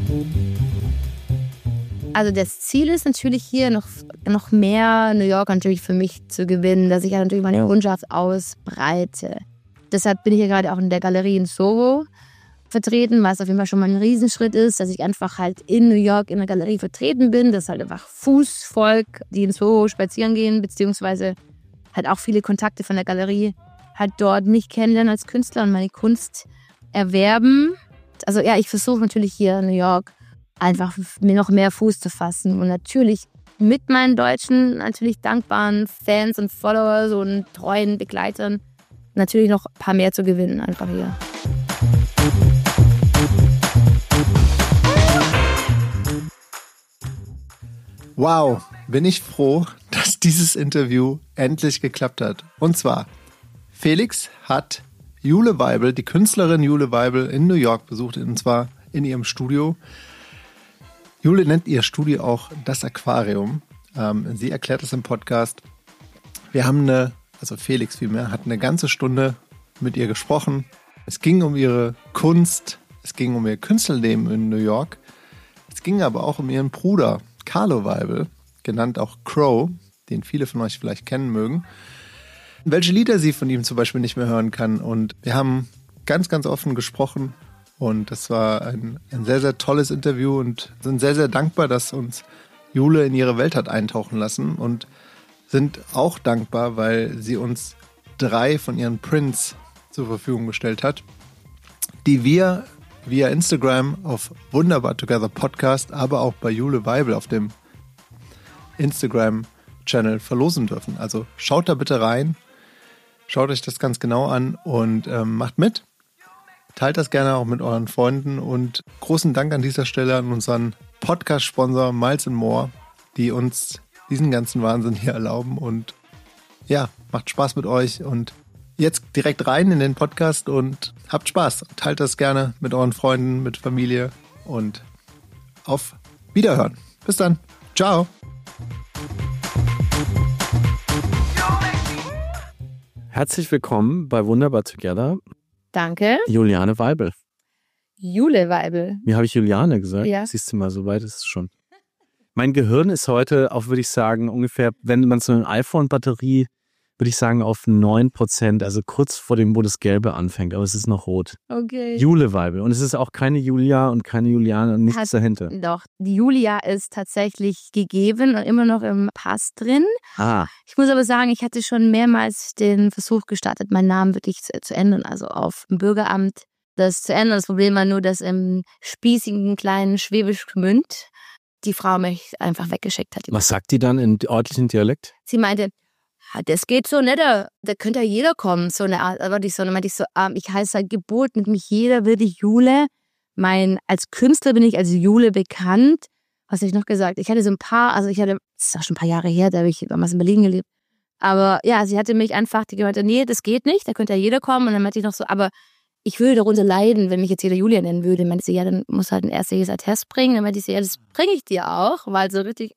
Also das Ziel ist natürlich hier noch mehr New York natürlich für mich zu gewinnen, dass ich ja natürlich meine Kundschaft ausbreite. Deshalb bin ich hier gerade auch in der Galerie in Soho vertreten, was auf jeden Fall schon mal ein Riesenschritt ist, dass ich einfach halt in New York in der Galerie vertreten bin, dass halt einfach Fußvolk, die in Soho spazieren gehen, beziehungsweise halt auch viele Kontakte von der Galerie halt dort mich kennenlernen als Künstler und meine Kunst erwerben. Also ja, ich versuche natürlich hier in New York einfach mir noch mehr Fuß zu fassen und natürlich mit meinen deutschen, natürlich dankbaren Fans und Followers und treuen Begleitern natürlich noch ein paar mehr zu gewinnen einfach hier. Wow, bin ich froh, dass dieses Interview endlich geklappt hat. Und zwar, Felix hat Jule Weibel, die Künstlerin Jule Weibel in New York besucht, und zwar in ihrem Studio. Jule nennt ihr Studio auch das Aquarium. Sie erklärt es im Podcast. Wir haben Felix vielmehr, hat eine ganze Stunde mit ihr gesprochen. Es ging um ihre Kunst, es ging um ihr Künstlerleben in New York. Es ging aber auch um ihren Bruder, Carlo Weibel, genannt auch Crow, den viele von euch vielleicht kennen mögen. Welche Lieder sie von ihm zum Beispiel nicht mehr hören kann. Und wir haben ganz, ganz offen gesprochen. Und das war ein sehr, sehr tolles Interview und sind sehr, sehr dankbar, dass uns Jule in ihre Welt hat eintauchen lassen und sind auch dankbar, weil sie uns 3 von ihren Prints zur Verfügung gestellt hat, die wir via Instagram auf Wunderbar Together Podcast, aber auch bei Jule Weibel auf dem Instagram-Channel verlosen dürfen. Also schaut da bitte rein, schaut euch das ganz genau an und macht mit. Teilt das gerne auch mit euren Freunden und großen Dank an dieser Stelle an unseren Podcast-Sponsor Miles & More, die uns diesen ganzen Wahnsinn hier erlauben und ja, macht Spaß mit euch und jetzt direkt rein in den Podcast und habt Spaß. Teilt das gerne mit euren Freunden, mit Familie und auf Wiederhören. Bis dann. Ciao. Herzlich willkommen bei Wunderbar Together. Danke. Juliane Weibel. Jule Weibel. Wie habe ich Juliane gesagt? Ja. Siehst du mal, so weit ist es schon. Mein Gehirn ist heute auch, würde ich sagen, ungefähr, wenn man so eine iPhone-Batterie, würde ich sagen, auf 9%, also kurz vor dem, wo das Gelbe anfängt, aber es ist noch rot. Okay. Jule Weibel. Und es ist auch keine Julia und keine Juliane und nichts dahinter. Doch, die Julia ist tatsächlich gegeben und immer noch im Pass drin. Ich muss aber sagen, ich hatte schon mehrmals den Versuch gestartet, meinen Namen wirklich zu ändern, also auf dem Bürgeramt das zu ändern. Das Problem war nur, dass im spießigen kleinen Schwäbisch Gmünd die Frau mich einfach weggeschickt hat. Was sagt die dann in örtlichen Dialekt? Sie meinte, das geht so nicht, da könnte ja jeder kommen. So eine Art, aber dann meinte ich so, ich heiße seit Geburt, mit mich jeder würde Jule. Als Künstler bin ich als Jule bekannt. Was habe ich noch gesagt? Das ist auch schon ein paar Jahre her, da habe ich damals in Berlin gelebt. Aber ja, sie hatte mich einfach, die gemeint, nee, das geht nicht, da könnte ja jeder kommen. Und dann meinte ich noch so, aber ich würde darunter leiden, wenn mich jetzt jeder Julia nennen würde. Dann meinte sie, ja, dann muss halt ein ärztliches Attest bringen. Dann meinte ich, ja, das bringe ich dir auch, weil so richtig,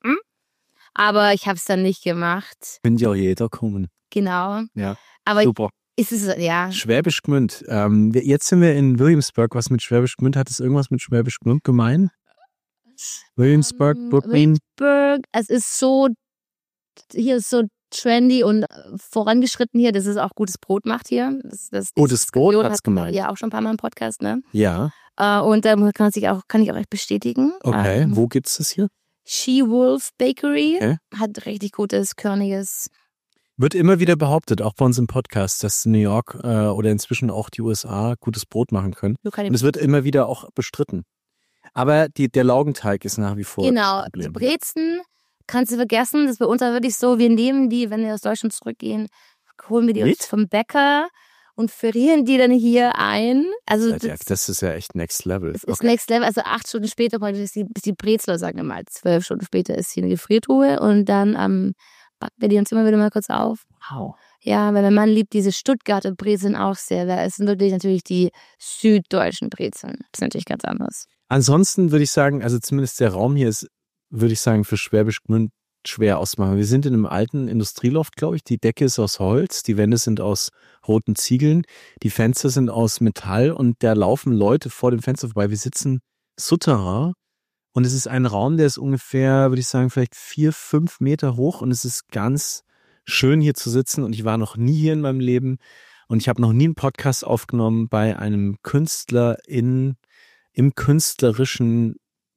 Aber ich habe es dann nicht gemacht. Könnte ja jeder kommen. Genau. Ja, aber super. Ist es, ja. Schwäbisch Gmünd. Jetzt sind wir in Williamsburg. Was mit Schwäbisch Gmünd? Hat es irgendwas mit Schwäbisch Gmünd gemein? Williamsburg, Brooklyn? Williamsburg, es ist so, hier ist so trendy und vorangeschritten hier, dass es auch gutes Brot macht hier. Gutes Brot hat's gemeint. Ja, auch schon ein paar Mal im Podcast, ne? Ja. Und da kann ich auch echt bestätigen. Okay, wo gibt's das hier? She-Wolf Bakery. Okay. Hat richtig gutes, körniges. Wird immer wieder behauptet, auch bei uns im Podcast, dass New York oder inzwischen auch die USA gutes Brot machen können. Und es wird immer wieder auch bestritten. Aber der Laugenteig ist nach wie vor Genau, das Problem. Die Brezen kannst du vergessen. Das ist bei uns wirklich so, wir nehmen die, wenn wir aus Deutschland zurückgehen, holen wir die uns vom Bäcker und frieren die dann hier ein. Also das ist ja echt Next Level. Das ist Next Level. Also 8 Stunden später ist die Brezel, sagen wir mal, 12 Stunden später ist hier eine Gefriertruhe und dann backen wir die uns immer wieder mal kurz auf. Wow. Ja, weil mein Mann liebt diese Stuttgarter Brezeln auch sehr. Es sind natürlich die süddeutschen Brezeln. Das ist natürlich ganz anders. Ansonsten würde ich sagen, also zumindest der Raum hier ist, würde ich sagen, für Schwäbisch Gmünd schwer auszumachen. Wir sind in einem alten Industrieloft, glaube ich. Die Decke ist aus Holz, die Wände sind aus roten Ziegeln, die Fenster sind aus Metall und da laufen Leute vor dem Fenster vorbei. Wir sitzen Souterrain Und es ist ein Raum, der ist ungefähr, würde ich sagen, vielleicht 4, 5 Meter hoch. Und es ist ganz schön, hier zu sitzen. Und ich war noch nie hier in meinem Leben. Und ich habe noch nie einen Podcast aufgenommen bei einem Künstler im künstlerischen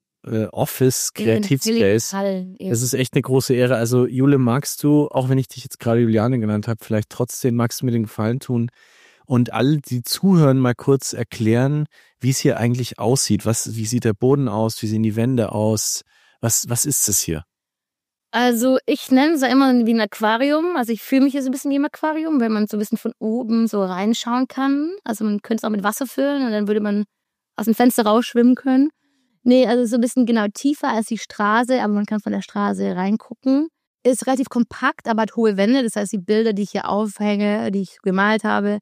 Office, Kreativspace. Das ist echt eine große Ehre. Also Jule, magst du, auch wenn ich dich jetzt gerade Juliane genannt habe, vielleicht trotzdem magst du mir den Gefallen tun und alle, die zuhören, mal kurz erklären, wie es hier eigentlich aussieht. Wie sieht der Boden aus? Wie sehen die Wände aus? Was ist das hier? Also ich nenne es ja immer wie ein Aquarium. Also ich fühle mich hier so ein bisschen wie im Aquarium, weil man so ein bisschen von oben so reinschauen kann. Also man könnte es auch mit Wasser füllen und dann würde man aus dem Fenster rausschwimmen können. Nee, also so ein bisschen genau tiefer als die Straße, aber man kann von der Straße reingucken. Ist relativ kompakt, aber hat hohe Wände. Das heißt, die Bilder, die ich hier aufhänge, die ich gemalt habe,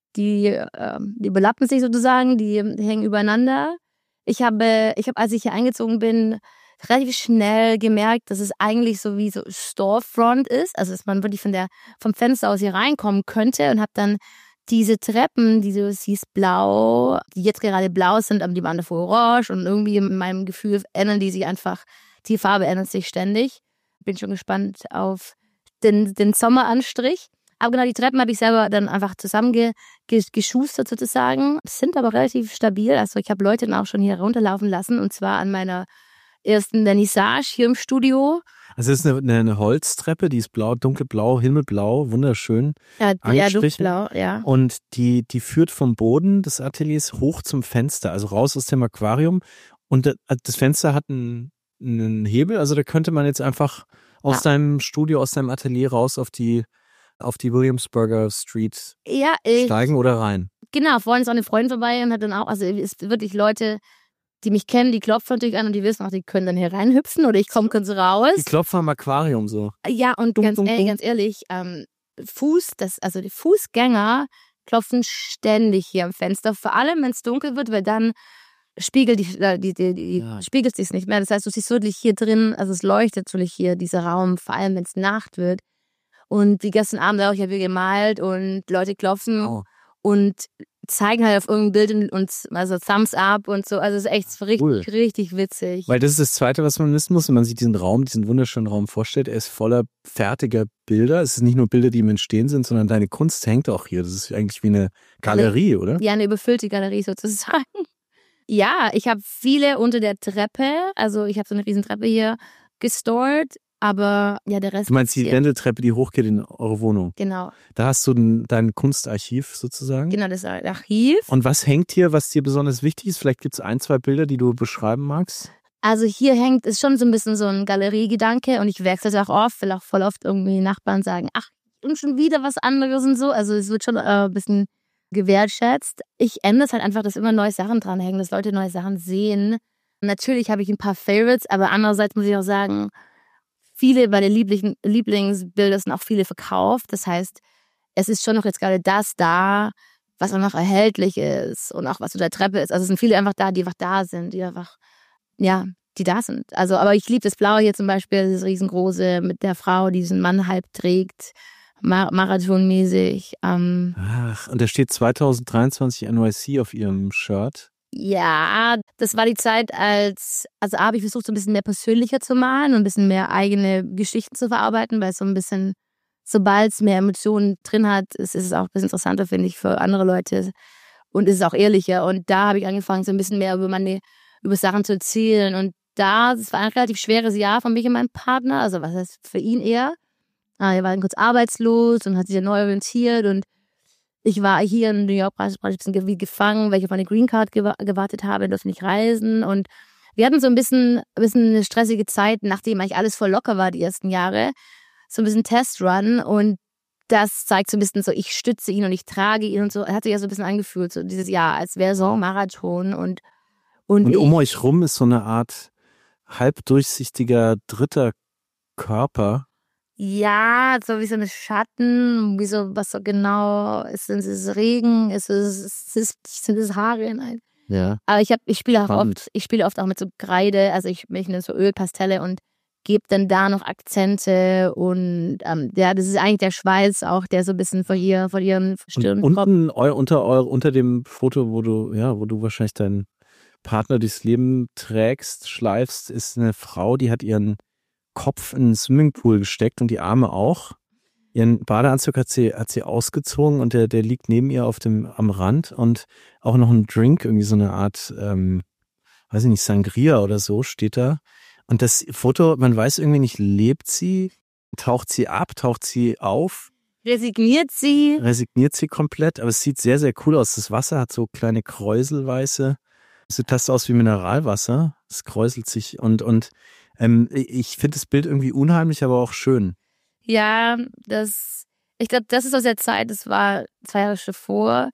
die überlappen sich sozusagen, die hängen übereinander. Ich habe, als ich hier eingezogen bin, relativ schnell gemerkt, dass es eigentlich so wie so Storefront ist. Also dass man wirklich vom Fenster aus hier reinkommen könnte und habe dann diese Treppen, die du siehst blau, die jetzt gerade blau sind, aber die waren davor orange und irgendwie in meinem Gefühl ändern die sich einfach, die Farbe ändert sich ständig. Bin schon gespannt auf den Sommeranstrich. Aber genau, die Treppen habe ich selber dann einfach zusammengeschustert sozusagen. Sind aber relativ stabil. Also ich habe Leute dann auch schon hier runterlaufen lassen und zwar an meiner ersten Vernissage hier im Studio. Also es ist eine Holztreppe, die ist blau, dunkelblau, himmelblau, wunderschön angestrichen. Dunkelblau, ja. Und die führt vom Boden des Ateliers hoch zum Fenster, also raus aus dem Aquarium. Und das Fenster hat einen Hebel, also da könnte man jetzt einfach aus deinem Studio, aus deinem Atelier raus auf die Williamsburger Street steigen oder rein. Genau, vorhin ist auch eine Freundin vorbei und hat dann auch, also es ist wirklich Leute, die mich kennen, die klopfen natürlich an und die wissen auch, die können dann hier reinhüpfen oder ich komme kurz raus. Die klopfen am Aquarium so. Ja, und ganz ehrlich, die Fußgänger klopfen ständig hier am Fenster, vor allem wenn es dunkel wird, weil dann spiegelt spiegelt sich nicht mehr. Das heißt, du siehst wirklich hier drin, also es leuchtet natürlich hier dieser Raum, vor allem wenn es Nacht wird. Und wie gestern Abend auch, ich habe hier gemalt und Leute klopfen und zeigen halt auf irgendein Bild und also Thumbs up und so. Also es ist echt richtig, richtig witzig. Weil das ist das Zweite, was man wissen muss, wenn man sich diesen wunderschönen Raum vorstellt. Er ist voller fertiger Bilder. Es sind nicht nur Bilder, die im Entstehen sind, sondern deine Kunst hängt auch hier. Das ist eigentlich wie eine Galerie, oder? Ja, eine überfüllte Galerie sozusagen. Ja, ich habe viele unter der Treppe. Also ich habe so eine riesen Treppe hier gestored. Aber ja, der Rest. Du meinst die Wendeltreppe, die hochgeht in eure Wohnung? Genau. Da hast du dein Kunstarchiv sozusagen? Genau, das Archiv. Und was hängt hier, was dir besonders wichtig ist? Vielleicht gibt es 1, 2 Bilder, die du beschreiben magst? Also hier ist schon so ein bisschen so ein Galeriegedanke und ich wechsle es auch oft, weil auch voll oft irgendwie Nachbarn sagen, ach, und schon wieder was anderes und so. Also es wird schon ein bisschen gewertschätzt. Ich ändere es halt einfach, dass immer neue Sachen dranhängen, dass Leute neue Sachen sehen. Natürlich habe ich ein paar Favorites, aber andererseits muss ich auch sagen, viele meiner Lieblingsbilder sind auch viele verkauft. Das heißt, es ist schon noch jetzt gerade das da, was auch noch erhältlich ist und auch was unter der Treppe ist. Also es sind viele einfach da, die einfach da sind, die einfach, ja, die da sind. Also, aber ich liebe das Blaue hier zum Beispiel, das riesengroße mit der Frau, die diesen Mann halb trägt, marathonmäßig. Ach, und da steht 2023 NYC auf ihrem Shirt. Ja, das war die Zeit, also habe ich versucht, so ein bisschen mehr persönlicher zu malen und ein bisschen mehr eigene Geschichten zu verarbeiten, weil es so ein bisschen, sobald es mehr Emotionen drin hat, ist es auch ein bisschen interessanter, finde ich, für andere Leute und ist es auch ehrlicher. Und da habe ich angefangen, so ein bisschen mehr über Sachen zu erzählen. Und das war ein relativ schweres Jahr für mich und meinen Partner, also was heißt für ihn eher. Er war dann kurz arbeitslos und hat sich dann neu orientiert und ich war hier in New York praktisch ein bisschen wie gefangen, weil ich auf meine Green Card gewartet habe, durfte nicht reisen. Und wir hatten so ein bisschen eine stressige Zeit, nachdem eigentlich alles voll locker war die ersten Jahre. So ein bisschen Testrun. Und das zeigt so ein bisschen so, ich stütze ihn und ich trage ihn und so. Er hat sich ja so ein bisschen angefühlt, so dieses Jahr, als wäre so ein Marathon. Und um euch rum ist so eine Art halbdurchsichtiger dritter Körper. Ja, so wie so eine Schatten, wie so, was so genau, ist es Regen, sind es Haare? Nein. Ja. Aber ich spiele oft auch mit so Kreide, also ich nehme so Ölpastelle und gebe dann da noch Akzente und das ist eigentlich der Schweiß auch, der so ein bisschen vor ihren Stirn kommt. Unten unter dem Foto, wo du wahrscheinlich dein Partner durchs Leben trägst, schleifst, ist eine Frau, die hat ihren Kopf in den Swimmingpool gesteckt und die Arme auch. Ihren Badeanzug hat sie ausgezogen und der liegt neben ihr am Rand und auch noch ein Drink, irgendwie so eine Art, weiß ich nicht, Sangria oder so steht da. Und das Foto, man weiß irgendwie nicht, lebt sie, taucht sie ab, taucht sie auf? Resigniert sie komplett, aber es sieht sehr, sehr cool aus. Das Wasser hat so kleine Kräuselweiße. Es sieht fast aus wie Mineralwasser. Es kräuselt sich und ich finde das Bild irgendwie unheimlich, aber auch schön. Ja, ich glaube, das ist aus der Zeit, das war 2 Jahre vor.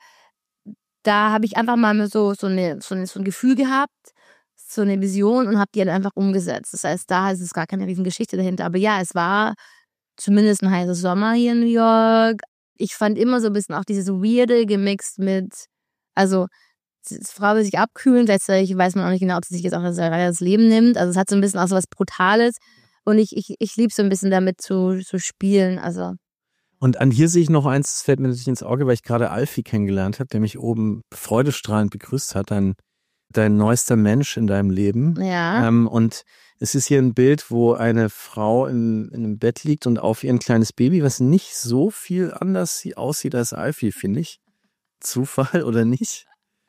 Da habe ich einfach mal so ein Gefühl gehabt, so eine Vision und habe die dann einfach umgesetzt. Das heißt, da ist es gar keine Riesengeschichte dahinter. Aber ja, es war zumindest ein heißer Sommer hier in New York. Ich fand immer so ein bisschen auch dieses Weirde gemixt mit, also die Frau will sich abkühlen, gleichzeitig weiß man auch nicht genau, ob sie sich jetzt auch das Leben nimmt. Also es hat so ein bisschen auch so was Brutales. Und ich liebe so ein bisschen damit zu spielen. Also. Und an hier sehe ich noch eins, das fällt mir natürlich ins Auge, weil ich gerade Alfie kennengelernt habe, der mich oben freudestrahlend begrüßt hat, dein neuester Mensch in deinem Leben. Ja. Und es ist hier ein Bild, wo eine Frau in einem Bett liegt und auf ihr ein kleines Baby, was nicht so viel anders aussieht als Alfie, finde ich. Zufall oder nicht?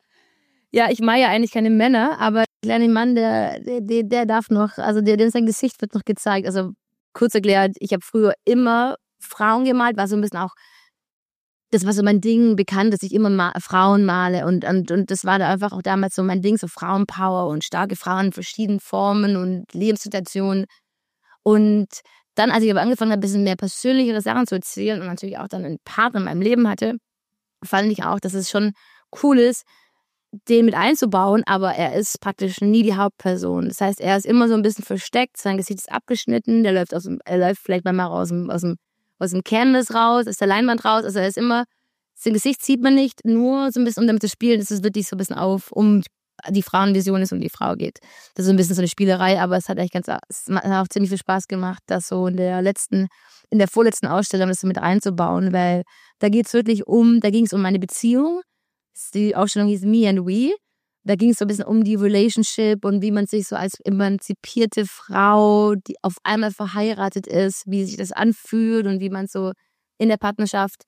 Ja, ich mag ja eigentlich keine Männer, aber der kleine Mann, der darf noch, also dem sein Gesicht wird noch gezeigt. Also kurz erklärt, ich habe früher immer Frauen gemalt, war so ein bisschen auch, das war so mein Ding, bekannt, dass ich immer Frauen male und das war da einfach auch damals so mein Ding, so Frauenpower und starke Frauen in verschiedenen Formen und Lebenssituationen. Und dann, als ich aber angefangen habe, ein bisschen mehr persönlichere Sachen zu erzählen und natürlich auch dann einen Partner in meinem Leben hatte, fand ich auch, dass es schon cool ist, den mit einzubauen, aber er ist praktisch nie die Hauptperson. Das heißt, er ist immer so ein bisschen versteckt, sein Gesicht ist abgeschnitten, er läuft vielleicht manchmal aus dem Canvas raus, aus der Leinwand raus, also er ist immer, sein Gesicht sieht man nicht, nur so ein bisschen, um damit zu spielen, dass es wirklich so ein bisschen um die Frauenvision ist, um die Frau geht. Das ist so ein bisschen so eine Spielerei, aber es hat auch ziemlich viel Spaß gemacht, das so in der vorletzten Ausstellung das so mit einzubauen, weil da ging es um meine Beziehung. Die Ausstellung hieß Me and We. Da ging es so ein bisschen um die Relationship und wie man sich so als emanzipierte Frau, die auf einmal verheiratet ist, wie sich das anfühlt und wie man so in der Partnerschaft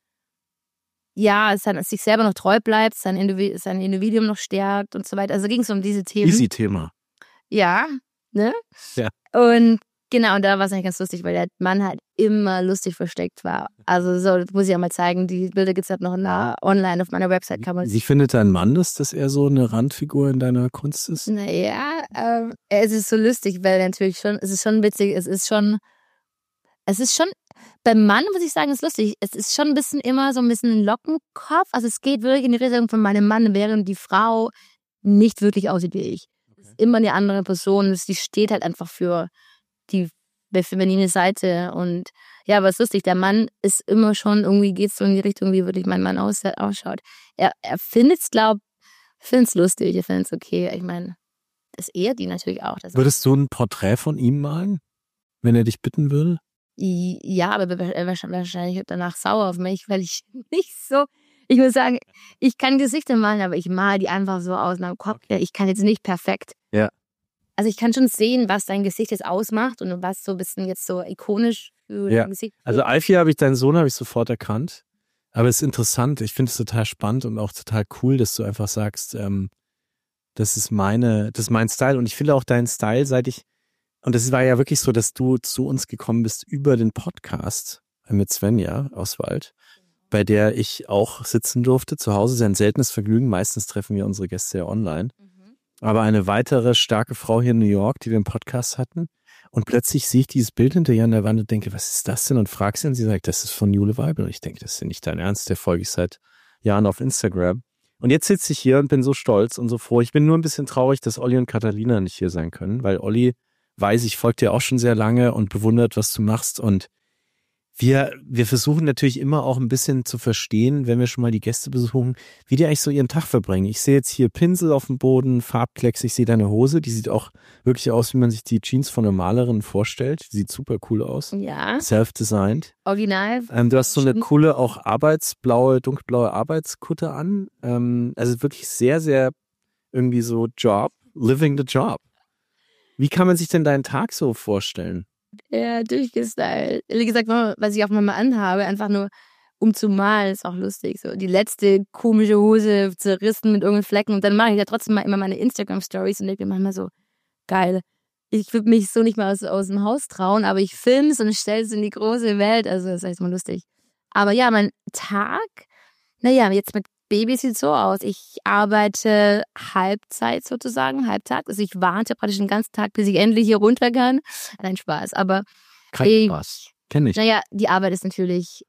sich selber noch treu bleibt, sein Individuum noch stärkt und so weiter. Also ging es um diese Themen. Easy Thema. Ja, ne? Ja. Und genau, und da war es eigentlich ganz lustig, weil der Mann halt immer lustig versteckt war. Also so, das muss ich auch mal zeigen. Die Bilder gibt es halt noch online auf meiner Website. Wie findet dein Mann das, dass er so eine Randfigur in deiner Kunst ist? Naja, es ist so lustig, weil natürlich schon, es ist schon witzig, es ist schon, beim Mann muss ich sagen, es ist lustig, es ist schon ein bisschen immer so ein bisschen ein Lockenkopf. Also es geht wirklich in die Richtung von meinem Mann, während die Frau nicht wirklich aussieht wie ich. Okay. Ist immer eine andere Person, die steht halt einfach für die feminine Seite und ja, aber es ist lustig, der Mann ist immer schon, irgendwie geht es so in die Richtung, wie wirklich mein Mann ausschaut. Er findet es lustig, er findet es okay. Ich meine, das ehrt ihn natürlich auch. Würdest du ein Porträt von ihm malen, wenn er dich bitten würde? Ja, aber wahrscheinlich danach sauer auf mich, weil ich nicht so, ich muss sagen, ich kann Gesichter malen, aber ich male die einfach so aus meinem Kopf. Okay. Ich kann jetzt nicht perfekt. Ja. Also ich kann schon sehen, was dein Gesicht jetzt ausmacht und was so ein bisschen jetzt so ikonisch für dein Gesicht ist. Also Alfie deinen Sohn habe ich sofort erkannt. Aber es ist interessant, ich finde es total spannend und auch total cool, dass du einfach sagst, das ist mein Style. Und ich finde auch deinen Style, und das war ja wirklich so, dass du zu uns gekommen bist über den Podcast mit Svenja Oswald, bei der ich auch sitzen durfte zu Hause. Sehr ein seltenes Vergnügen. Meistens treffen wir unsere Gäste ja online. Aber eine weitere starke Frau hier in New York, die wir im Podcast hatten. Und plötzlich sehe ich dieses Bild hinter ihr an der Wand und denke, was ist das denn? Und frage sie und sie sagt, das ist von Jule Weibel. Und ich denke, das ist ja nicht dein Ernst, der folge ich seit Jahren auf Instagram. Und jetzt sitze ich hier und bin so stolz und so froh. Ich bin nur ein bisschen traurig, dass Olli und Katharina nicht hier sein können, weil Olli weiß, ich folge dir auch schon sehr lange und bewundert, was du machst. Und wir versuchen natürlich immer auch ein bisschen zu verstehen, wenn wir schon mal die Gäste besuchen, wie die eigentlich so ihren Tag verbringen. Ich sehe jetzt hier Pinsel auf dem Boden, Farbklecks, ich sehe deine Hose, die sieht auch wirklich aus, wie man sich die Jeans von einer Malerin vorstellt. Die sieht super cool aus. Ja. Self-designed. Original. Du hast so eine coole, auch dunkelblaue Arbeitskutte an. Also wirklich sehr, sehr irgendwie so Job. living the job. Wie kann man sich denn deinen Tag so vorstellen? Ja, durchgestylt. Wie gesagt, was ich auch mal anhabe, einfach nur um zu malen, ist auch lustig. So die letzte komische Hose zerrissen mit irgendwelchen Flecken. Und dann mache ich ja trotzdem mal immer meine Instagram-Stories und denke mir manchmal so, geil. Ich würde mich so nicht mal aus dem Haus trauen, aber ich filme es und stelle es in die große Welt. Also das ist echt mal lustig. Aber ja, mein Tag, jetzt mit Baby sieht so aus. Ich arbeite Halbzeit sozusagen, halbtags. Also ich warte praktisch den ganzen Tag, bis ich endlich hier runter kann. Nein, Spaß. Aber Krass. Kenn ich. Die Arbeit ist natürlich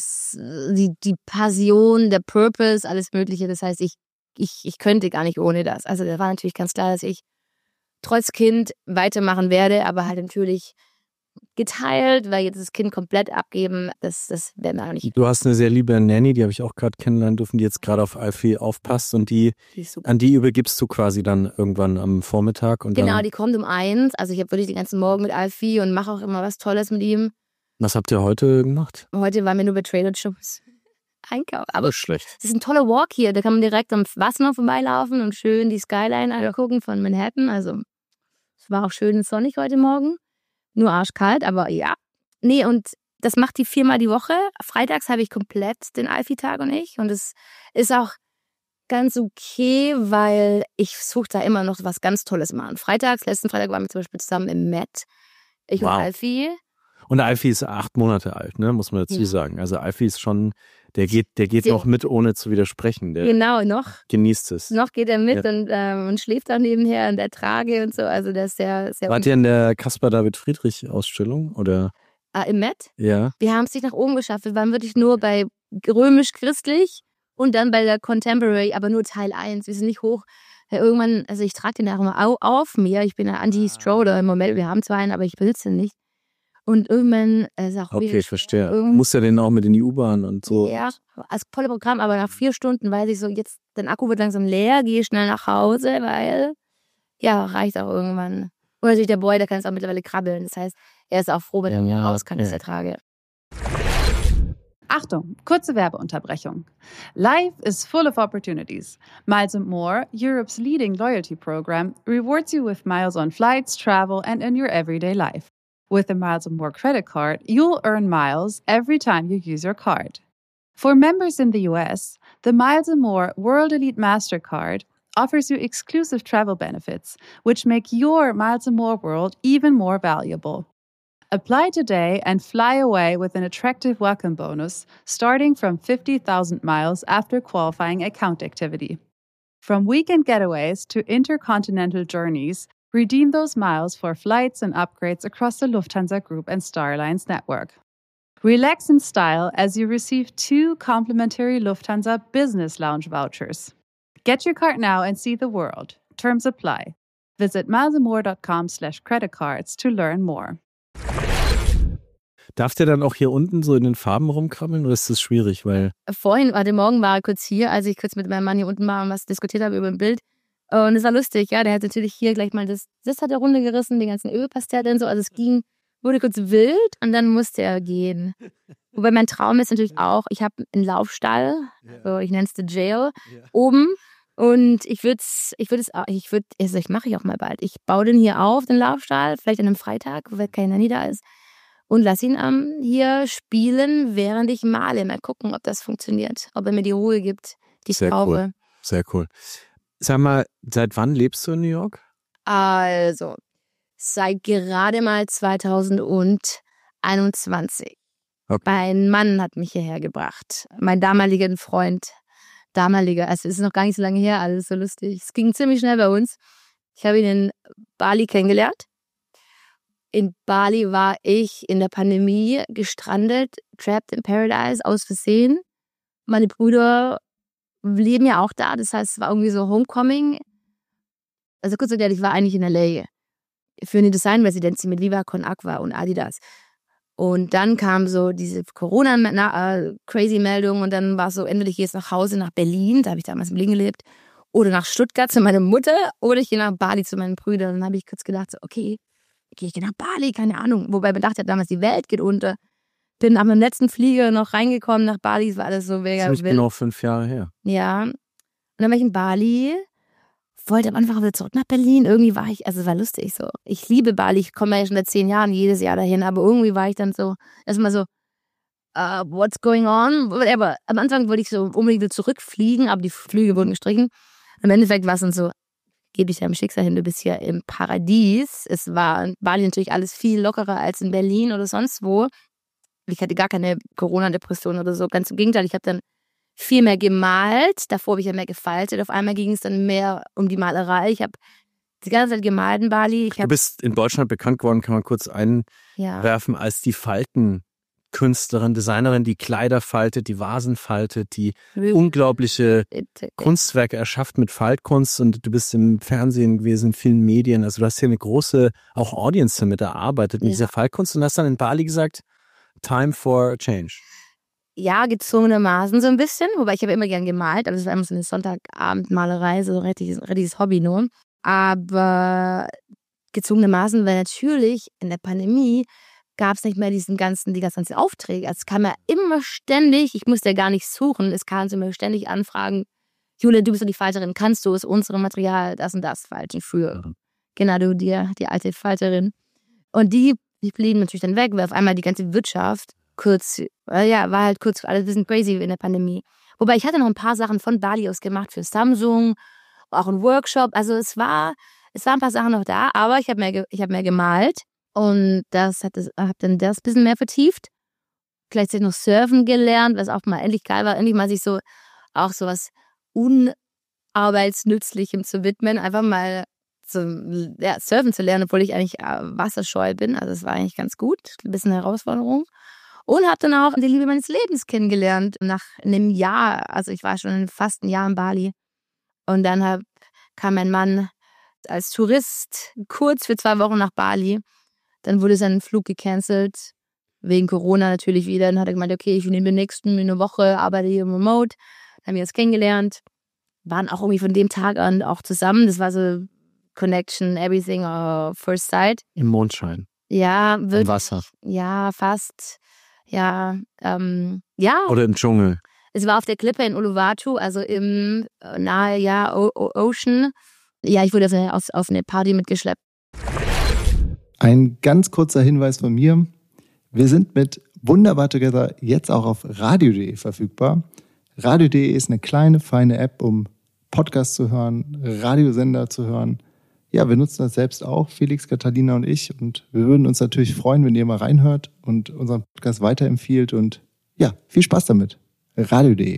die Passion, der Purpose, alles Mögliche. Das heißt, ich könnte gar nicht ohne das. Also da war natürlich ganz klar, dass ich trotz Kind weitermachen werde, aber halt natürlich geteilt, weil jetzt das Kind komplett abgeben, das wäre mir auch nicht. Du hast eine sehr liebe Nanny, die habe ich auch gerade kennenlernen dürfen, die jetzt gerade auf Alfie aufpasst und an die übergibst du quasi dann irgendwann am Vormittag. Und genau, die kommt um 1. Also ich habe wirklich den ganzen Morgen mit Alfie und mache auch immer was Tolles mit ihm. Was habt ihr heute gemacht? Heute waren wir nur bei Trader Joe's einkaufen. Aber das ist schlecht. Es ist ein toller Walk hier, da kann man direkt am Wasser vorbeilaufen und schön die Skyline angucken von Manhattan. Also es war auch schön sonnig heute Morgen. Nur arschkalt, aber ja. Nee, und das macht die 4-mal die Woche. Freitags habe ich komplett den Alfie-Tag und ich. Und es ist auch ganz okay, weil ich suche da immer noch was ganz Tolles machen. Letzten Freitag waren wir zum Beispiel zusammen im Met. Ich und Alfie. Und Alfie ist 8 Monate alt, ne? Muss man dazu sagen. Also Alfie ist schon, der geht noch mit, ohne zu widersprechen. Der noch. Genießt es. Noch geht er mit und schläft auch nebenher in der Trage und so. Also der ist sehr, sehr. Wart ihr in der Caspar-David-Friedrich-Ausstellung, oder? Im Met? Ja. Wir haben es nicht nach oben geschafft. Wir waren wirklich nur bei römisch-christlich und dann bei der Contemporary, aber nur Teil 1. Wir sind nicht hoch. Irgendwann, also ich trage den auch immer auf mir. Ich bin ein Anti-Stroller im Moment. Wir haben zwar einen, aber ich besitze ihn nicht. Und irgendwann ist auch okay, ich verstehe. Muss ja den auch mit in die U-Bahn und so. Ja, als tolle Programm, aber nach 4 Stunden weiß ich so, jetzt, der Akku wird langsam leer, gehe schnell nach Hause, weil, reicht auch irgendwann. Oder natürlich der Boy, der kann es auch mittlerweile krabbeln. Das heißt, er ist auch froh, wenn er raus kann, dass er trage. Achtung, kurze Werbeunterbrechung. Life is full of opportunities. Miles & More, Europe's leading loyalty program, rewards you with miles on flights, travel, and in your everyday life. With the Miles & More credit card, you'll earn miles every time you use your card. For members in the US, the Miles & More World Elite MasterCard offers you exclusive travel benefits, which make your Miles & More world even more valuable. Apply today and fly away with an attractive welcome bonus starting from 50,000 miles after qualifying account activity. From weekend getaways to intercontinental journeys, redeem those miles for flights and upgrades across the Lufthansa Group and Star Alliance network. Relax in style as you receive 2 complimentary Lufthansa Business Lounge vouchers. Get your card now and see the world. Terms apply. Visit milesandmore.com/creditcards to learn more. Darf der dann auch hier unten so in den Farben rumkrabbeln oder ist das schwierig? Heute Morgen war er kurz hier, als ich kurz mit meinem Mann hier unten war und was diskutiert habe über ein Bild. Und es war lustig, ja. Der hat natürlich hier gleich mal das hat er runter gerissen, die ganzen Ölpastelle und so. Also es wurde kurz wild und dann musste er gehen. Wobei mein Traum ist natürlich auch, ich habe einen Laufstall, so, ich nenne es The Jail, oben. Und ich mache ich auch mal bald. Ich baue den hier auf, den Laufstall, vielleicht an einem Freitag, wo kein Nanny da ist. Und lass ihn hier spielen, während ich male. Mal gucken, ob das funktioniert. Ob er mir die Ruhe gibt, die ich brauche. Cool. Sehr cool. Sag mal, seit wann lebst du in New York? Also, seit gerade mal 2021. Okay. Mein Mann hat mich hierher gebracht. Mein damaliger Freund. Also es ist noch gar nicht so lange her, alles so lustig. Es ging ziemlich schnell bei uns. Ich habe ihn in Bali kennengelernt. In Bali war ich in der Pandemie gestrandet, trapped in paradise, aus Versehen. Meine Brüder leben ja auch da, das heißt, es war irgendwie so Homecoming. Also kurz erklärt, ich war eigentlich in L.A. für eine Design-Residency mit Viva Con Aqua und Adidas. Und dann kam so diese Corona-Crazy-Meldung und dann war so, entweder ich gehe jetzt nach Hause nach Berlin, da habe ich damals in Berlin gelebt, oder nach Stuttgart zu meiner Mutter, oder ich gehe nach Bali zu meinen Brüdern. Und dann habe ich kurz gedacht, so, okay, gehe ich nach Bali, keine Ahnung. Wobei man dachte damals, die Welt geht unter. Bin am letzten Flieger noch reingekommen nach Bali, es war alles so mega wild. Das ist genau 5 Jahre her. Ja. Und dann war ich in Bali, wollte am Anfang wieder zurück nach Berlin. Irgendwie war ich, also es war lustig so. Ich liebe Bali, ich komme ja schon seit 10 Jahren jedes Jahr dahin, aber irgendwie war ich dann so, erstmal so, what's going on? Aber am Anfang wollte ich so unbedingt wieder zurückfliegen, aber die Flüge wurden gestrichen. Im Endeffekt war es dann so, gebe ich deinem Schicksal hin, du bist hier im Paradies. Es war in Bali natürlich alles viel lockerer als in Berlin oder sonst wo. Ich hatte gar keine Corona-Depression oder so, ganz im Gegenteil, ich habe dann viel mehr gemalt. Davor habe ich ja mehr gefaltet. Auf einmal ging es dann mehr um die Malerei. Ich habe die ganze Zeit gemalt in Bali. Du bist in Deutschland bekannt geworden, kann man kurz einwerfen, als die Faltenkünstlerin, Designerin, die Kleider faltet, die Vasen faltet, die unglaubliche Kunstwerke erschafft mit Faltkunst. Und du bist im Fernsehen gewesen, in vielen Medien. Also du hast hier eine große auch Audience damit erarbeitet mit dieser Faltkunst und hast dann in Bali gesagt, time for change. Ja, gezwungenermaßen so ein bisschen, wobei ich habe immer gern gemalt, also es war immer so eine Sonntagabendmalerei, so ein richtiges Hobby nur. Aber gezwungenermaßen, weil natürlich in der Pandemie gab es nicht mehr die ganzen Aufträge. Also es kam ja immer ständig, ich musste ja gar nicht suchen, es kamen immer ständig Anfragen, Jule, du bist doch die Falterin, kannst du aus unserem Material das und das falten für genau du, die alte Falterin. Und die blieben natürlich dann weg, weil auf einmal die ganze Wirtschaft war halt kurz alles ein bisschen crazy in der Pandemie. Wobei ich hatte noch ein paar Sachen von Bali aus gemacht für Samsung, auch ein Workshop. Also es waren ein paar Sachen noch da, aber ich habe mehr gemalt und habe dann das ein bisschen mehr vertieft. Gleichzeitig noch Surfen gelernt, was auch mal endlich geil war, endlich mal sich so auch so was Unarbeitsnützlichem zu widmen, einfach mal Surfen zu lernen, obwohl ich eigentlich wasserscheu bin. Also es war eigentlich ganz gut, ein bisschen Herausforderung. Und habe dann auch die Liebe meines Lebens kennengelernt. Nach einem Jahr, also ich war schon fast ein Jahr in Bali. Und dann kam mein Mann als Tourist kurz für 2 Wochen nach Bali. Dann wurde sein Flug gecancelt, wegen Corona natürlich wieder. Dann hat er gemeint, okay, ich nehme den nächsten eine Woche, arbeite hier remote. Dann haben wir uns kennengelernt. Waren auch irgendwie von dem Tag an auch zusammen. Das war so Connection, everything, first sight. Im Mondschein. Ja, wirklich. Im Wasser. Ja, fast. Ja, Oder im Dschungel. Es war auf der Klippe in Uluwatu, also im nahe Ocean. Ja, ich wurde auf eine Party mitgeschleppt. Ein ganz kurzer Hinweis von mir. Wir sind mit Wunderbar Together jetzt auch auf radio.de verfügbar. Radio.de ist eine kleine, feine App, um Podcasts zu hören, Radiosender zu hören. Ja, wir nutzen das selbst auch, Felix, Catalina und ich. Und wir würden uns natürlich freuen, wenn ihr mal reinhört und unseren Podcast weiterempfiehlt. Und ja, viel Spaß damit. Radio.de.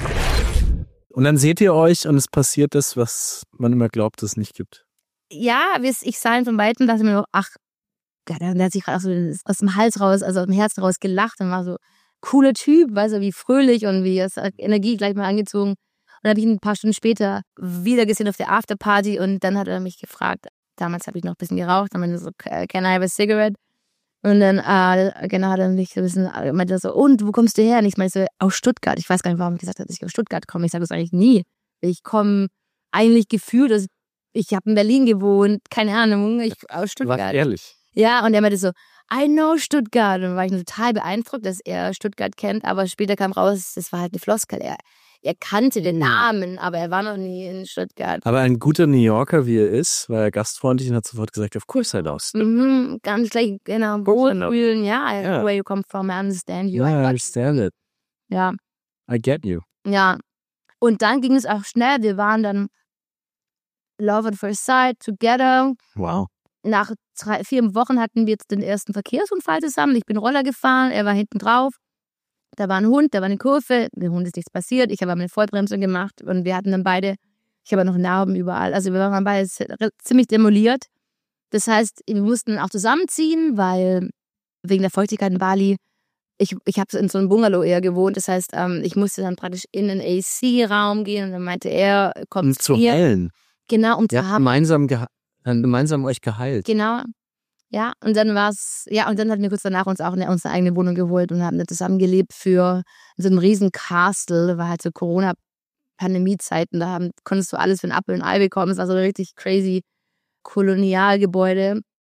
Und dann seht ihr euch und es passiert das, was man immer glaubt, es nicht gibt. Ja, ich sah ihn von Weitem, dachte mir noch, ach, der hat sich gerade so aus dem Hals raus, also aus dem Herzen raus gelacht und war so cooler Typ, weißt du, wie fröhlich und wie Energie gleich mal angezogen. Und dann habe ich ihn ein paar Stunden später wieder gesehen auf der Afterparty und dann hat er mich gefragt, damals habe ich noch ein bisschen geraucht, dann meinte er so, can I have a cigarette? Und dann hat er mich so ein bisschen, meinte er so, und wo kommst du her? Und ich meinte so, aus Stuttgart. Ich weiß gar nicht, warum ich gesagt habe, dass ich aus Stuttgart komme. Ich sage das eigentlich nie. Ich komme eigentlich gefühlt, also ich habe in Berlin gewohnt, keine Ahnung, aus Stuttgart. Du warst ehrlich. Ja, und er meinte so, I know Stuttgart. Und dann war ich total beeindruckt, dass er Stuttgart kennt, aber später kam raus, das war halt eine Floskel. Er kannte den Namen, aber er war noch nie in Stuttgart. Aber ein guter New Yorker, wie er ist, war er gastfreundlich und hat sofort gesagt, of course I lost. Ganz gleich, genau. Wohlfühlen, ja. Where you come from, I understand you. Yeah, I understand it. Ja. I get you. Ja. Und dann ging es auch schnell. Wir waren dann Love at First Sight, together. Wow. Nach 4 Wochen hatten wir jetzt den ersten Verkehrsunfall zusammen. Ich bin Roller gefahren, er war hinten drauf. Da war ein Hund, da war eine Kurve. Dem Hund ist nichts passiert. Ich habe eine Vollbremsung gemacht und wir hatten dann beide, ich habe noch Narben überall. Also wir waren beide ziemlich demoliert. Das heißt, wir mussten auch zusammenziehen, weil wegen der Feuchtigkeit in Bali, ich habe in so einem Bungalow eher gewohnt. Das heißt, ich musste dann praktisch in einen AC-Raum gehen und dann meinte er, komm zu mir. Heilen. Genau, um zu haben. Gemeinsam euch geheilt. Genau. Ja, und dann hatten wir kurz danach uns auch unsere eigene Wohnung geholt und haben dann zusammengelebt für so einem riesen Castle. Das war halt so Corona-Pandemie-Zeiten, da konntest du alles für einen Apfel und ein Ei bekommen. Es war so ein richtig crazy Kolonialgebäude.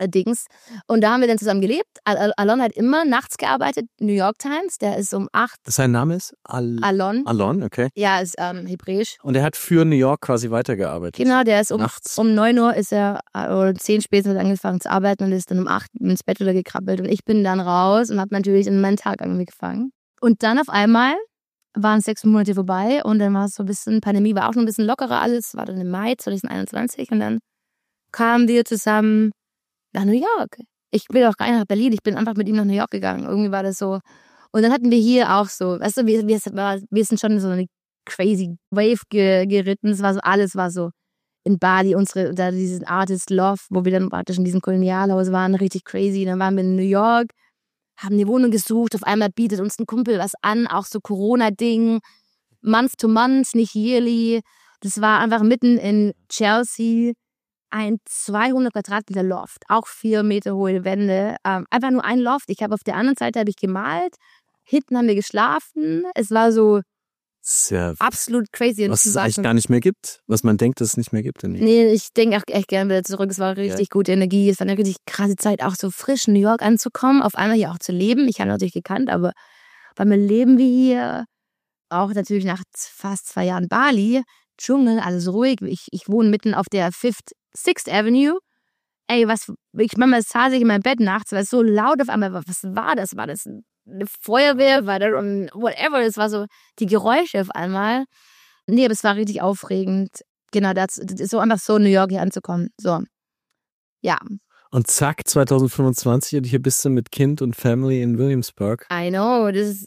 Dings. Und da haben wir dann zusammen gelebt. Alon hat immer nachts gearbeitet, New York Times. Der ist um 8. Sein Name ist Alon. Alon, okay. Ja, ist hebräisch. Und er hat für New York quasi weitergearbeitet. Genau, der ist nachts. um 9 Uhr ist er, oder 10 später angefangen zu arbeiten und ist dann um 8 ins Bett wieder gekrabbelt. Und ich bin dann raus und habe natürlich in meinen Tag angefangen. Und dann auf einmal waren 6 Monate vorbei und dann war es so ein bisschen, Pandemie war auch schon ein bisschen lockerer alles, war dann im Mai 2021 und dann kamen wir zusammen nach New York. Ich bin auch gar nicht nach Berlin, ich bin einfach mit ihm nach New York gegangen. Irgendwie war das so. Und dann hatten wir hier auch so, weißt du, wir sind schon so eine crazy Wave geritten. Es war so, alles war so in Bali, da diesen Artist Love, wo wir dann praktisch in diesem Kolonialhaus waren, richtig crazy. Dann waren wir in New York, haben eine Wohnung gesucht. Auf einmal bietet uns ein Kumpel was an, auch so Corona-Ding, month to month, nicht yearly. Das war einfach mitten in Chelsea. Ein 200 Quadratmeter Loft, auch 4 Meter hohe Wände, einfach nur ein Loft. Ich habe auf der anderen Seite gemalt, hinten haben wir geschlafen. Es war so sehr absolut crazy. Was es eigentlich gar nicht mehr gibt, was man denkt, dass es nicht mehr gibt. Nee, ich denke auch echt gerne wieder zurück. Es war richtig gute Energie, es war eine richtig krasse Zeit, auch so frisch in New York anzukommen, auf einmal hier auch zu leben. Ich habe natürlich gekannt, aber bei mir leben wir hier, auch natürlich nach fast 2 Jahren Bali, Dschungel, alles ruhig. Ich wohne mitten auf der 6th Avenue. Ey, manchmal saß ich in meinem Bett nachts, weil es so laut auf einmal war. Was war das? War das eine Feuerwehr? War das whatever? Es war so die Geräusche auf einmal. Nee, aber es war richtig aufregend. Genau, das ist so einfach so in New York hier anzukommen. So, ja. Und zack, 2025 und hier bist du mit Kind und Family in Williamsburg. I know,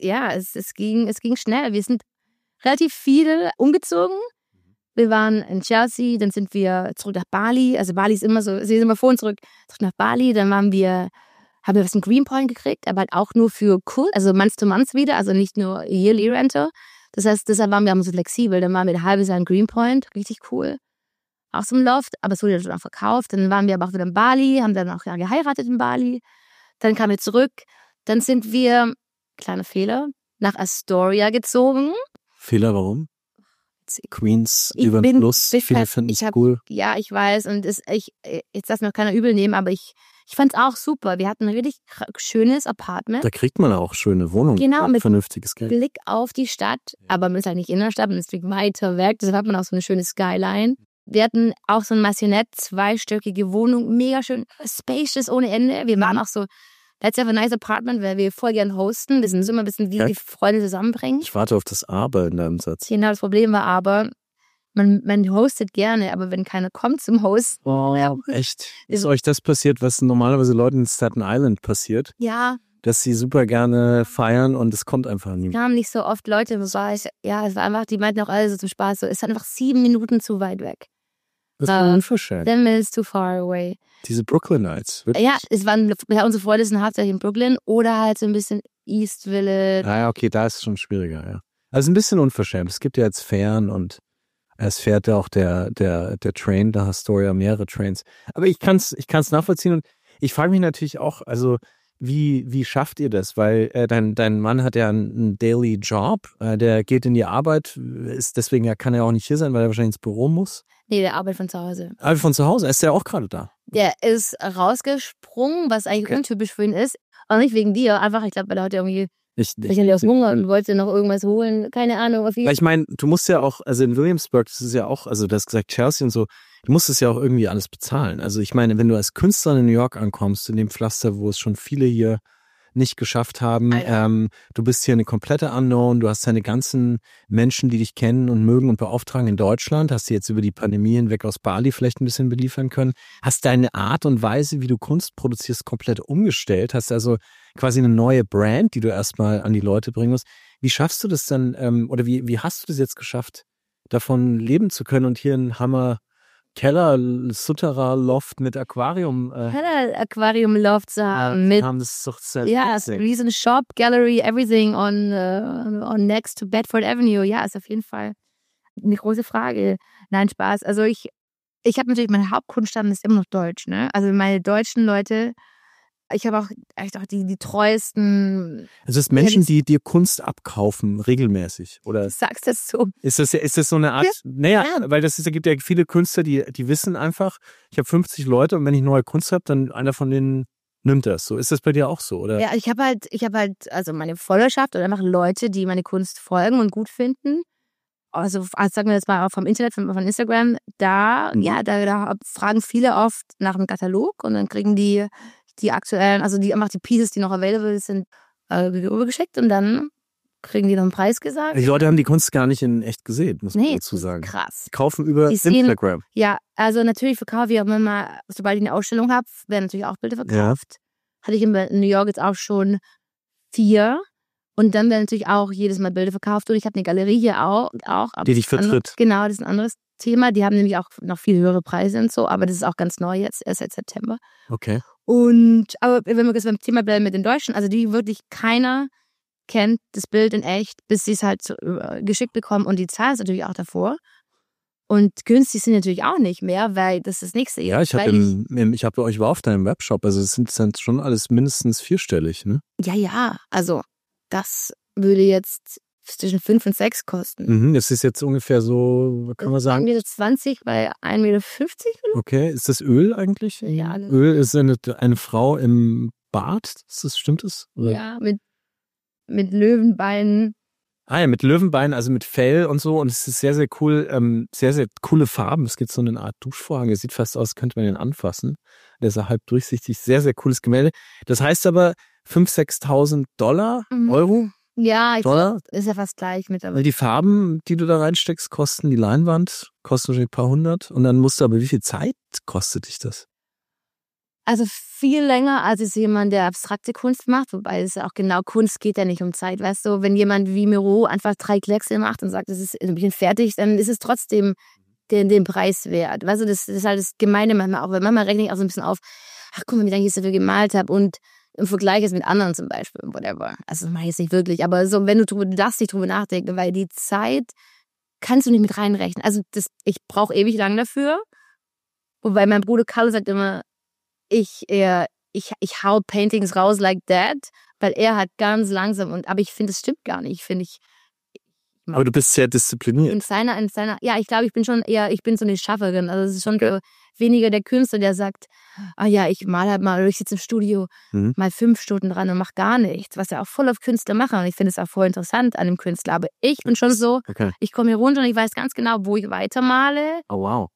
es ging schnell. Wir sind relativ viel umgezogen. Wir waren in Chelsea, dann sind wir zurück nach Bali. Also Bali ist immer so, sie sind immer vor und zurück nach Bali. Dann haben wir was in Greenpoint gekriegt, aber halt auch nur für Kurs, also month to month wieder, also nicht nur yearly Rental. Das heißt, deshalb waren wir so flexibel. Dann waren wir ein halbes Jahr in Greenpoint, richtig cool. Auch so im Loft, aber es wurde dann auch verkauft. Dann waren wir aber auch wieder in Bali, haben dann auch geheiratet in Bali. Dann kamen wir zurück. Dann sind wir, kleiner Fehler, nach Astoria gezogen. Fehler, warum? Queens über den Fluss, viele finden es cool. Ja, ich weiß und jetzt darf mir noch keiner übel nehmen, aber ich fand es auch super. Wir hatten ein richtig schönes Apartment. Da kriegt man auch schöne Wohnungen, genau, mit vernünftiges Geld. Blick auf die Stadt, aber man ist halt nicht in der Stadt, man ist weiter weg, deshalb hat man auch so eine schöne Skyline. Wir hatten auch so ein Maisonette, 2-stöckige Wohnung, mega schön, spacious ohne Ende. Wir waren auch so, let's have a nice apartment, weil wir voll gern hosten. Wir sind immer ein bisschen, wie die Freunde zusammenbringen. Ich warte auf das Aber in deinem Satz. Genau, das Problem war aber, man hostet gerne, aber wenn keiner kommt zum Hosten. Oh, ja. Echt? Ist euch das passiert, was normalerweise Leuten in Staten Island passiert? Ja. Dass sie super gerne feiern und es kommt einfach niemand. Es kamen nicht so oft Leute, es war einfach, die meinten auch alle so zum Spaß, so, es ist einfach 7 Minuten zu weit weg. Das ist unverschämt. 10 minutes too far away. Diese Brooklynites. Wirklich? Ja, unsere Freunde sind hauptsächlich in Brooklyn oder halt so ein bisschen East Village. Ja, okay, da ist es schon schwieriger, ja. Also ein bisschen unverschämt. Es gibt ja jetzt Fähren und es fährt ja auch der Train, der Astoria, mehrere Trains. Aber ich kann's nachvollziehen und ich frage mich natürlich auch, also wie schafft ihr das? Weil dein Mann hat ja einen Daily Job, der geht in die Arbeit, deswegen kann er auch nicht hier sein, weil er wahrscheinlich ins Büro muss. Nee, der arbeitet von zu Hause. Aber von zu Hause? Ist der auch gerade da? Der ist rausgesprungen, was eigentlich untypisch für ihn ist. Aber nicht wegen dir, einfach, ich glaube, weil er heute irgendwie aus Hunger und wollte noch irgendwas holen. Keine Ahnung. Weil ich meine, du musst ja auch, also in Williamsburg, das ist ja auch, also du hast gesagt Chelsea und so, du musst es ja auch irgendwie alles bezahlen. Also ich meine, wenn du als Künstler in New York ankommst, in dem Pflaster, wo es schon viele hier nicht geschafft haben, du bist hier eine komplette Unknown, du hast deine ganzen Menschen, die dich kennen und mögen und beauftragen in Deutschland, hast du jetzt über die Pandemie hinweg aus Bali vielleicht ein bisschen beliefern können, hast deine Art und Weise, wie du Kunst produzierst, komplett umgestellt, hast also quasi eine neue Brand, die du erstmal an die Leute bringen musst. Wie schaffst du das dann, oder wie hast du das jetzt geschafft, davon leben zu können und hier einen Hammer Keller, Sutterer, Loft mit Aquarium. Aquarium Loft zu haben. Das ist doch riesen Shop, Gallery, everything on next to Bedford Avenue. Ja, ist auf jeden Fall eine große Frage. Nein, Spaß. Also ich habe natürlich, mein Hauptkundenstamm ist immer noch Deutsch, ne? Also meine deutschen Leute, ich habe auch echt auch die treuesten. Also es Menschen, die dir Kunst abkaufen, regelmäßig, oder? Du sagst das so. Ist das so eine Art, Ja. weil da gibt ja viele Künstler, die wissen einfach, ich habe 50 Leute und wenn ich neue Kunst habe, dann einer von denen nimmt das. So, ist das bei dir auch so, oder? Ja, ich habe halt, also meine Followerschaft oder einfach Leute, die meine Kunst folgen und gut finden. Also sagen wir jetzt mal vom Internet, von Instagram, da fragen viele oft nach einem Katalog und dann kriegen die aktuellen, also die einfach die Pieces, die noch available sind, übergeschickt und dann kriegen die noch einen Preis gesagt. Die Leute haben die Kunst gar nicht in echt gesehen, muss man dazu sagen. Krass. Die kaufen über Instagram. Ja, also natürlich verkaufe ich auch immer, sobald ich eine Ausstellung habe, werden natürlich auch Bilder verkauft. Ja. Hatte ich in New York jetzt auch schon 4. Und dann werden natürlich auch jedes Mal Bilder verkauft. Und ich habe eine Galerie hier auch. Die dich vertritt. Genau, das ist ein anderes Thema. Die haben nämlich auch noch viel höhere Preise und so. Aber das ist auch ganz neu jetzt, erst seit September. Okay. Aber wenn wir jetzt beim Thema bleiben mit den Deutschen, also die wirklich keiner kennt das Bild in echt, bis sie es halt geschickt bekommen. Und die zahlen es natürlich auch davor. Und günstig sind natürlich auch nicht mehr, weil das ist das Nächste. Ja, ich war auf deinem Webshop. Also es sind dann schon alles mindestens 4-stellig, ne? Ja, also das würde jetzt zwischen 5 und 6 kosten. Das ist jetzt ungefähr so, kann man sagen? 1,20 Meter bei 1,50 Meter. Okay, ist das Öl eigentlich? Ja. Alles. Öl ist eine Frau im Bad, stimmt das? Oder? Ja, mit Löwenbeinen. Ah ja, mit Löwenbeinen, also mit Fell und so. Und es ist sehr, sehr cool, sehr, sehr coole Farben. Es gibt so eine Art Duschvorhang, der sieht fast aus, könnte man den anfassen. Der ist halb durchsichtig, sehr, sehr cooles Gemälde. Das heißt aber 5.000, 6.000 Euro? Ja, Dollar? Ist ja fast gleich mit. Weil die Farben, die du da reinsteckst, kosten die Leinwand, kosten wahrscheinlich ein paar hundert. Und dann musst du aber, wie viel Zeit kostet dich das? Also viel länger als jemand, der abstrakte Kunst macht, wobei es ja auch genau, Kunst geht ja nicht um Zeit, weißt du, wenn jemand wie Miro einfach 3 Kleckse macht und sagt, das ist ein bisschen fertig, dann ist es trotzdem den Preis wert, weißt du, das ist halt das Gemeine manchmal auch, weil manchmal rechne ich auch so ein bisschen auf, ach guck mal, wie lange ich dafür gemalt habe und im Vergleich jetzt mit anderen zum Beispiel, whatever, also das mache ich jetzt nicht wirklich, aber so, wenn du darfst nicht drüber nachdenken, weil die Zeit kannst du nicht mit reinrechnen, also ich brauche ewig lang dafür, wobei mein Bruder Carlo sagt immer, ich hau Paintings raus like that, weil er hat ganz langsam aber ich finde, es stimmt gar nicht. Aber du bist sehr diszipliniert. In seiner, ja, ich glaube, ich bin so eine Schafferin. Also es ist schon weniger der Künstler, der sagt, ah ja, ich mal halt mal, oder ich sitze im Studio mal 5 Stunden dran und mache gar nichts, was ja auch voll auf Künstler machen. Und ich finde es auch voll interessant an dem Künstler. Aber ich bin schon so, Ich komme hier runter und ich weiß ganz genau, wo ich weitermale. Oh wow.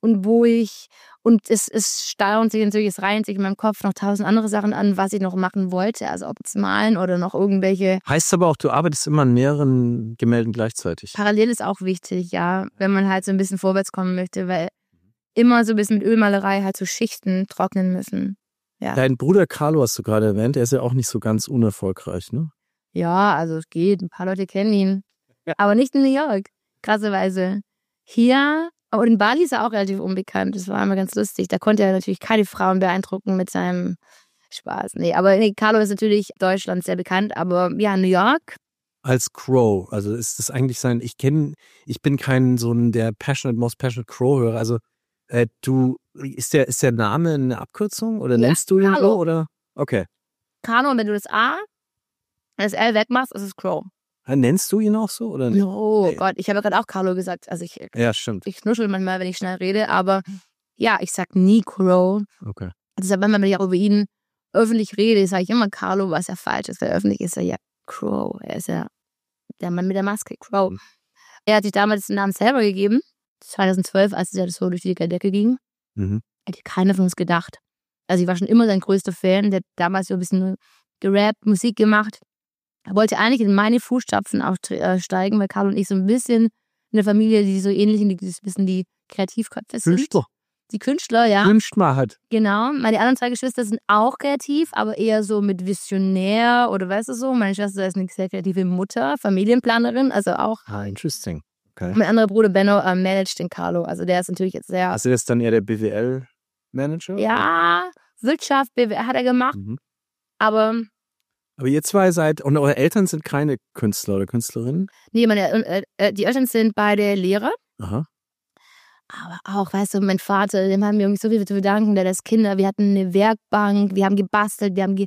Und es staunt sich natürlich, es reihen sich in meinem Kopf noch 1000 andere Sachen an, was ich noch machen wollte. Also ob es malen oder noch irgendwelche. Heißt aber auch, du arbeitest immer an mehreren Gemälden gleichzeitig. Parallel ist auch wichtig, ja, wenn man halt so ein bisschen vorwärts kommen möchte, weil immer so ein bisschen mit Ölmalerei halt so Schichten trocknen müssen. Ja. Dein Bruder Carlo hast du gerade erwähnt, er ist ja auch nicht so ganz unerfolgreich, ne? Ja, also es geht, ein paar Leute kennen ihn. Ja. Aber nicht in New York, krasserweise. Hier, aber in Bali ist er auch relativ unbekannt, das war immer ganz lustig. Da konnte er natürlich keine Frauen beeindrucken mit seinem Spaß. Carlo ist natürlich in Deutschland sehr bekannt, aber ja, New York. Als Crow, also ist das eigentlich ich bin kein so der most passionate Crow-Hörer, also ist der Name eine Abkürzung oder nennst du ihn so oder? Okay. Carlo, und wenn du das A und das L wegmachst, ist es Crow. Nennst du ihn auch so oder nicht? Oh Gott, ich habe ja gerade auch Carlo gesagt, also ja, stimmt. Ich knuschel manchmal, wenn ich schnell rede, aber ja, ich sag nie Crow. Okay. Also wenn ich auch über ihn öffentlich rede, sage ich immer Carlo, was ja falsch ist, weil öffentlich ist er ja Crow. Er ist ja der Mann mit der Maske, Crow. Er hat sich damals den Namen selber gegeben, 2012, als es ja so durch die Decke ging. Hätte keiner von uns gedacht. Also ich war schon immer sein größter Fan, der hat damals so ein bisschen gerappt, Musik gemacht. Er wollte eigentlich in meine Fußstapfen aufsteigen, weil Carlo und ich so ein bisschen in der Familie, die so ähnlich sind, ein bisschen die Kreativköpfe sind. Künstler. Die Künstler, ja. Künstler halt. Genau. Meine anderen 2 Geschwister sind auch kreativ, aber eher so mit Visionär oder weißt du so. Meine Schwester ist eine sehr kreative Mutter, Familienplanerin, also auch. Ah, interesting. Okay. Mein anderer Bruder Benno managt den Carlo. Also der ist natürlich jetzt sehr. Also der ist dann eher der BWL-Manager? Ja, Wirtschaft, BWL hat er gemacht. Aber ihr 2 seid, und eure Eltern sind keine Künstler oder Künstlerinnen? Nee, die Eltern sind beide Lehrer. Aha. Aber auch, weißt du, mein Vater, dem haben wir irgendwie so viel zu verdanken, der das Kinder, wir hatten eine Werkbank, wir haben gebastelt, wir haben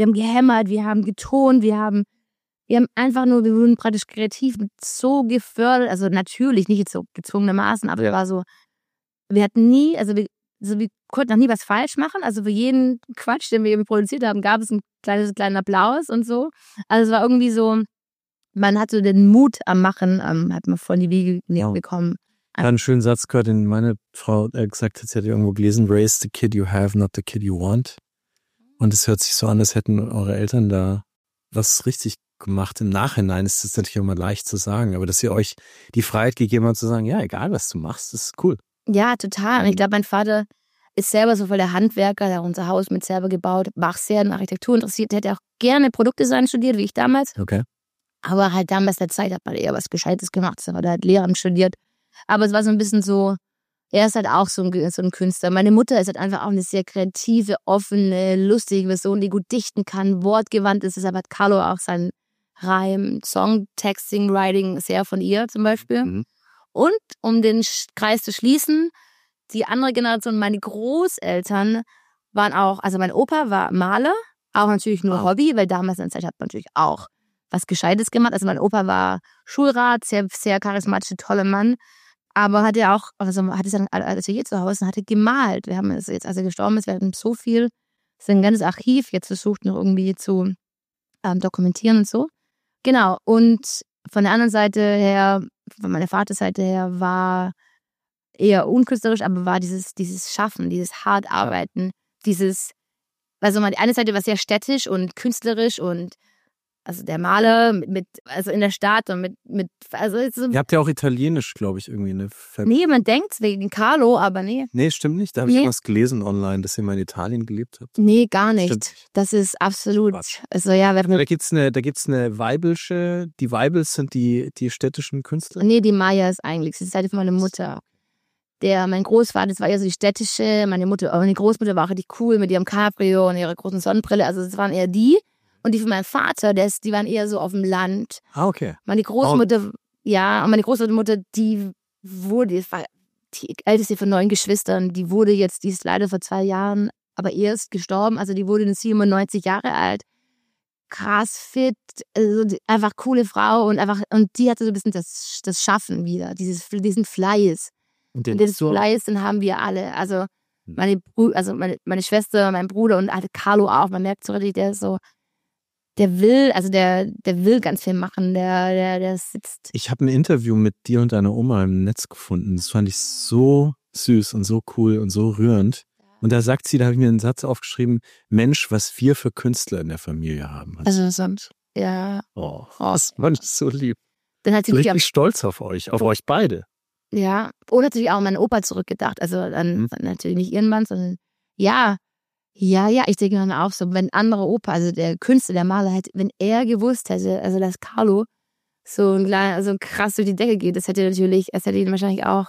wir haben gehämmert, wir haben getont, wir haben einfach nur, wir wurden praktisch kreativ so gefördert, also natürlich nicht so gezwungenermaßen, aber es war so, wir hatten nie, wir konnten noch nie was falsch machen, also für jeden Quatsch, den wir irgendwie produziert haben, gab es einen kleinen Applaus und so. Also es war irgendwie so, man hatte den Mut am Machen, hat man von die Wiege bekommen. Ich habe einen schönen Satz gehört, den meine Frau gesagt hat, sie hat irgendwo gelesen, raise the kid you have, not the kid you want. Und es hört sich so an, als hätten eure Eltern da was richtig gemacht. Im Nachhinein ist es natürlich immer leicht zu sagen, aber dass ihr euch die Freiheit gegeben habt zu sagen, ja, egal was du machst, das ist cool. Ja, total. Und ich glaube, mein Vater ist selber so voll der Handwerker, der hat unser Haus mit selber gebaut, war auch sehr in Architektur interessiert, der hätte auch gerne Produktdesign studiert, wie ich damals. Okay. Aber halt damals der Zeit hat man eher was Gescheites gemacht, der hat Lehramt studiert. Aber es war so ein bisschen so, er ist halt auch so ein Künstler. Meine Mutter ist halt einfach auch eine sehr kreative, offene, lustige Person, die gut dichten kann, wortgewandt ist. Deshalb hat Carlo auch seinen Reim, Song, Texting, Writing sehr von ihr zum Beispiel. Mhm. Und um den Kreis zu schließen, die andere Generation, meine Großeltern waren auch, also mein Opa war Maler, auch natürlich nur Hobby, weil damals in der Zeit hat man natürlich auch was Gescheites gemacht. Also mein Opa war Schulrat, sehr, sehr charismatischer, toller Mann, aber hatte auch, also hatte sein Atelier zu Hause und hatte gemalt. Wir haben es jetzt, als er gestorben ist, wir hatten so viel, sein ganzes Archiv jetzt versucht noch irgendwie zu dokumentieren und so. Genau, und von der anderen Seite her, von meiner Vaterseite her, war eher unkünstlerisch, aber war dieses Schaffen, dieses Hartarbeiten, also die eine Seite war sehr städtisch und künstlerisch und also der Maler also in der Stadt und also ihr habt ja auch Italienisch, glaube ich, irgendwie eine Nee, man denkt wegen Carlo, aber nee. Nee, stimmt nicht. Da habe ich irgendwas gelesen online, dass ihr mal in Italien gelebt habt. Nee, gar nicht. Das ist absolut. Also ja, da gibt's eine Weibelsche, die Weibels sind die städtischen Künstler? Nee, die Mayas eigentlich. Das ist die Seite von meiner Mutter. Mein Großvater, das war eher so die städtische, meine Großmutter war auch richtig cool mit ihrem Cabrio und ihrer großen Sonnenbrille. Also das waren eher die. Und die von meinem Vater, die waren eher so auf dem Land. Ah, okay. Meine Großmutter, und meine Großmutter, die war die älteste von 9 Geschwistern, die ist leider vor 2 Jahren, aber erst gestorben, also die wurde 97 Jahre alt. Krass fit, also einfach coole Frau und die hatte so ein bisschen das Schaffen wieder, diesen Fleiß. Und diesen Fleiß, den haben wir alle. Also meine Schwester, mein Bruder und Carlo auch, man merkt so richtig, der ist so, der will ganz viel machen, der sitzt. Ich habe ein Interview mit dir und deiner Oma im Netz gefunden. Das fand ich so süß und so cool und so rührend. Und da sagt sie, da habe ich mir einen Satz aufgeschrieben, Mensch, was wir für Künstler in der Familie haben. Also sonst, ja. Oh, das fand ich so lieb. Dann hat sie richtig stolz auf euch beide. Ja, und natürlich auch an meinen Opa zurückgedacht. Also dann natürlich nicht ihren Mann, sondern ja, ich denke dann auch so, wenn ein anderer Opa, also der Künstler, der Maler, wenn er gewusst hätte, also dass Carlo so krass durch die Decke geht, das hätte ihn wahrscheinlich auch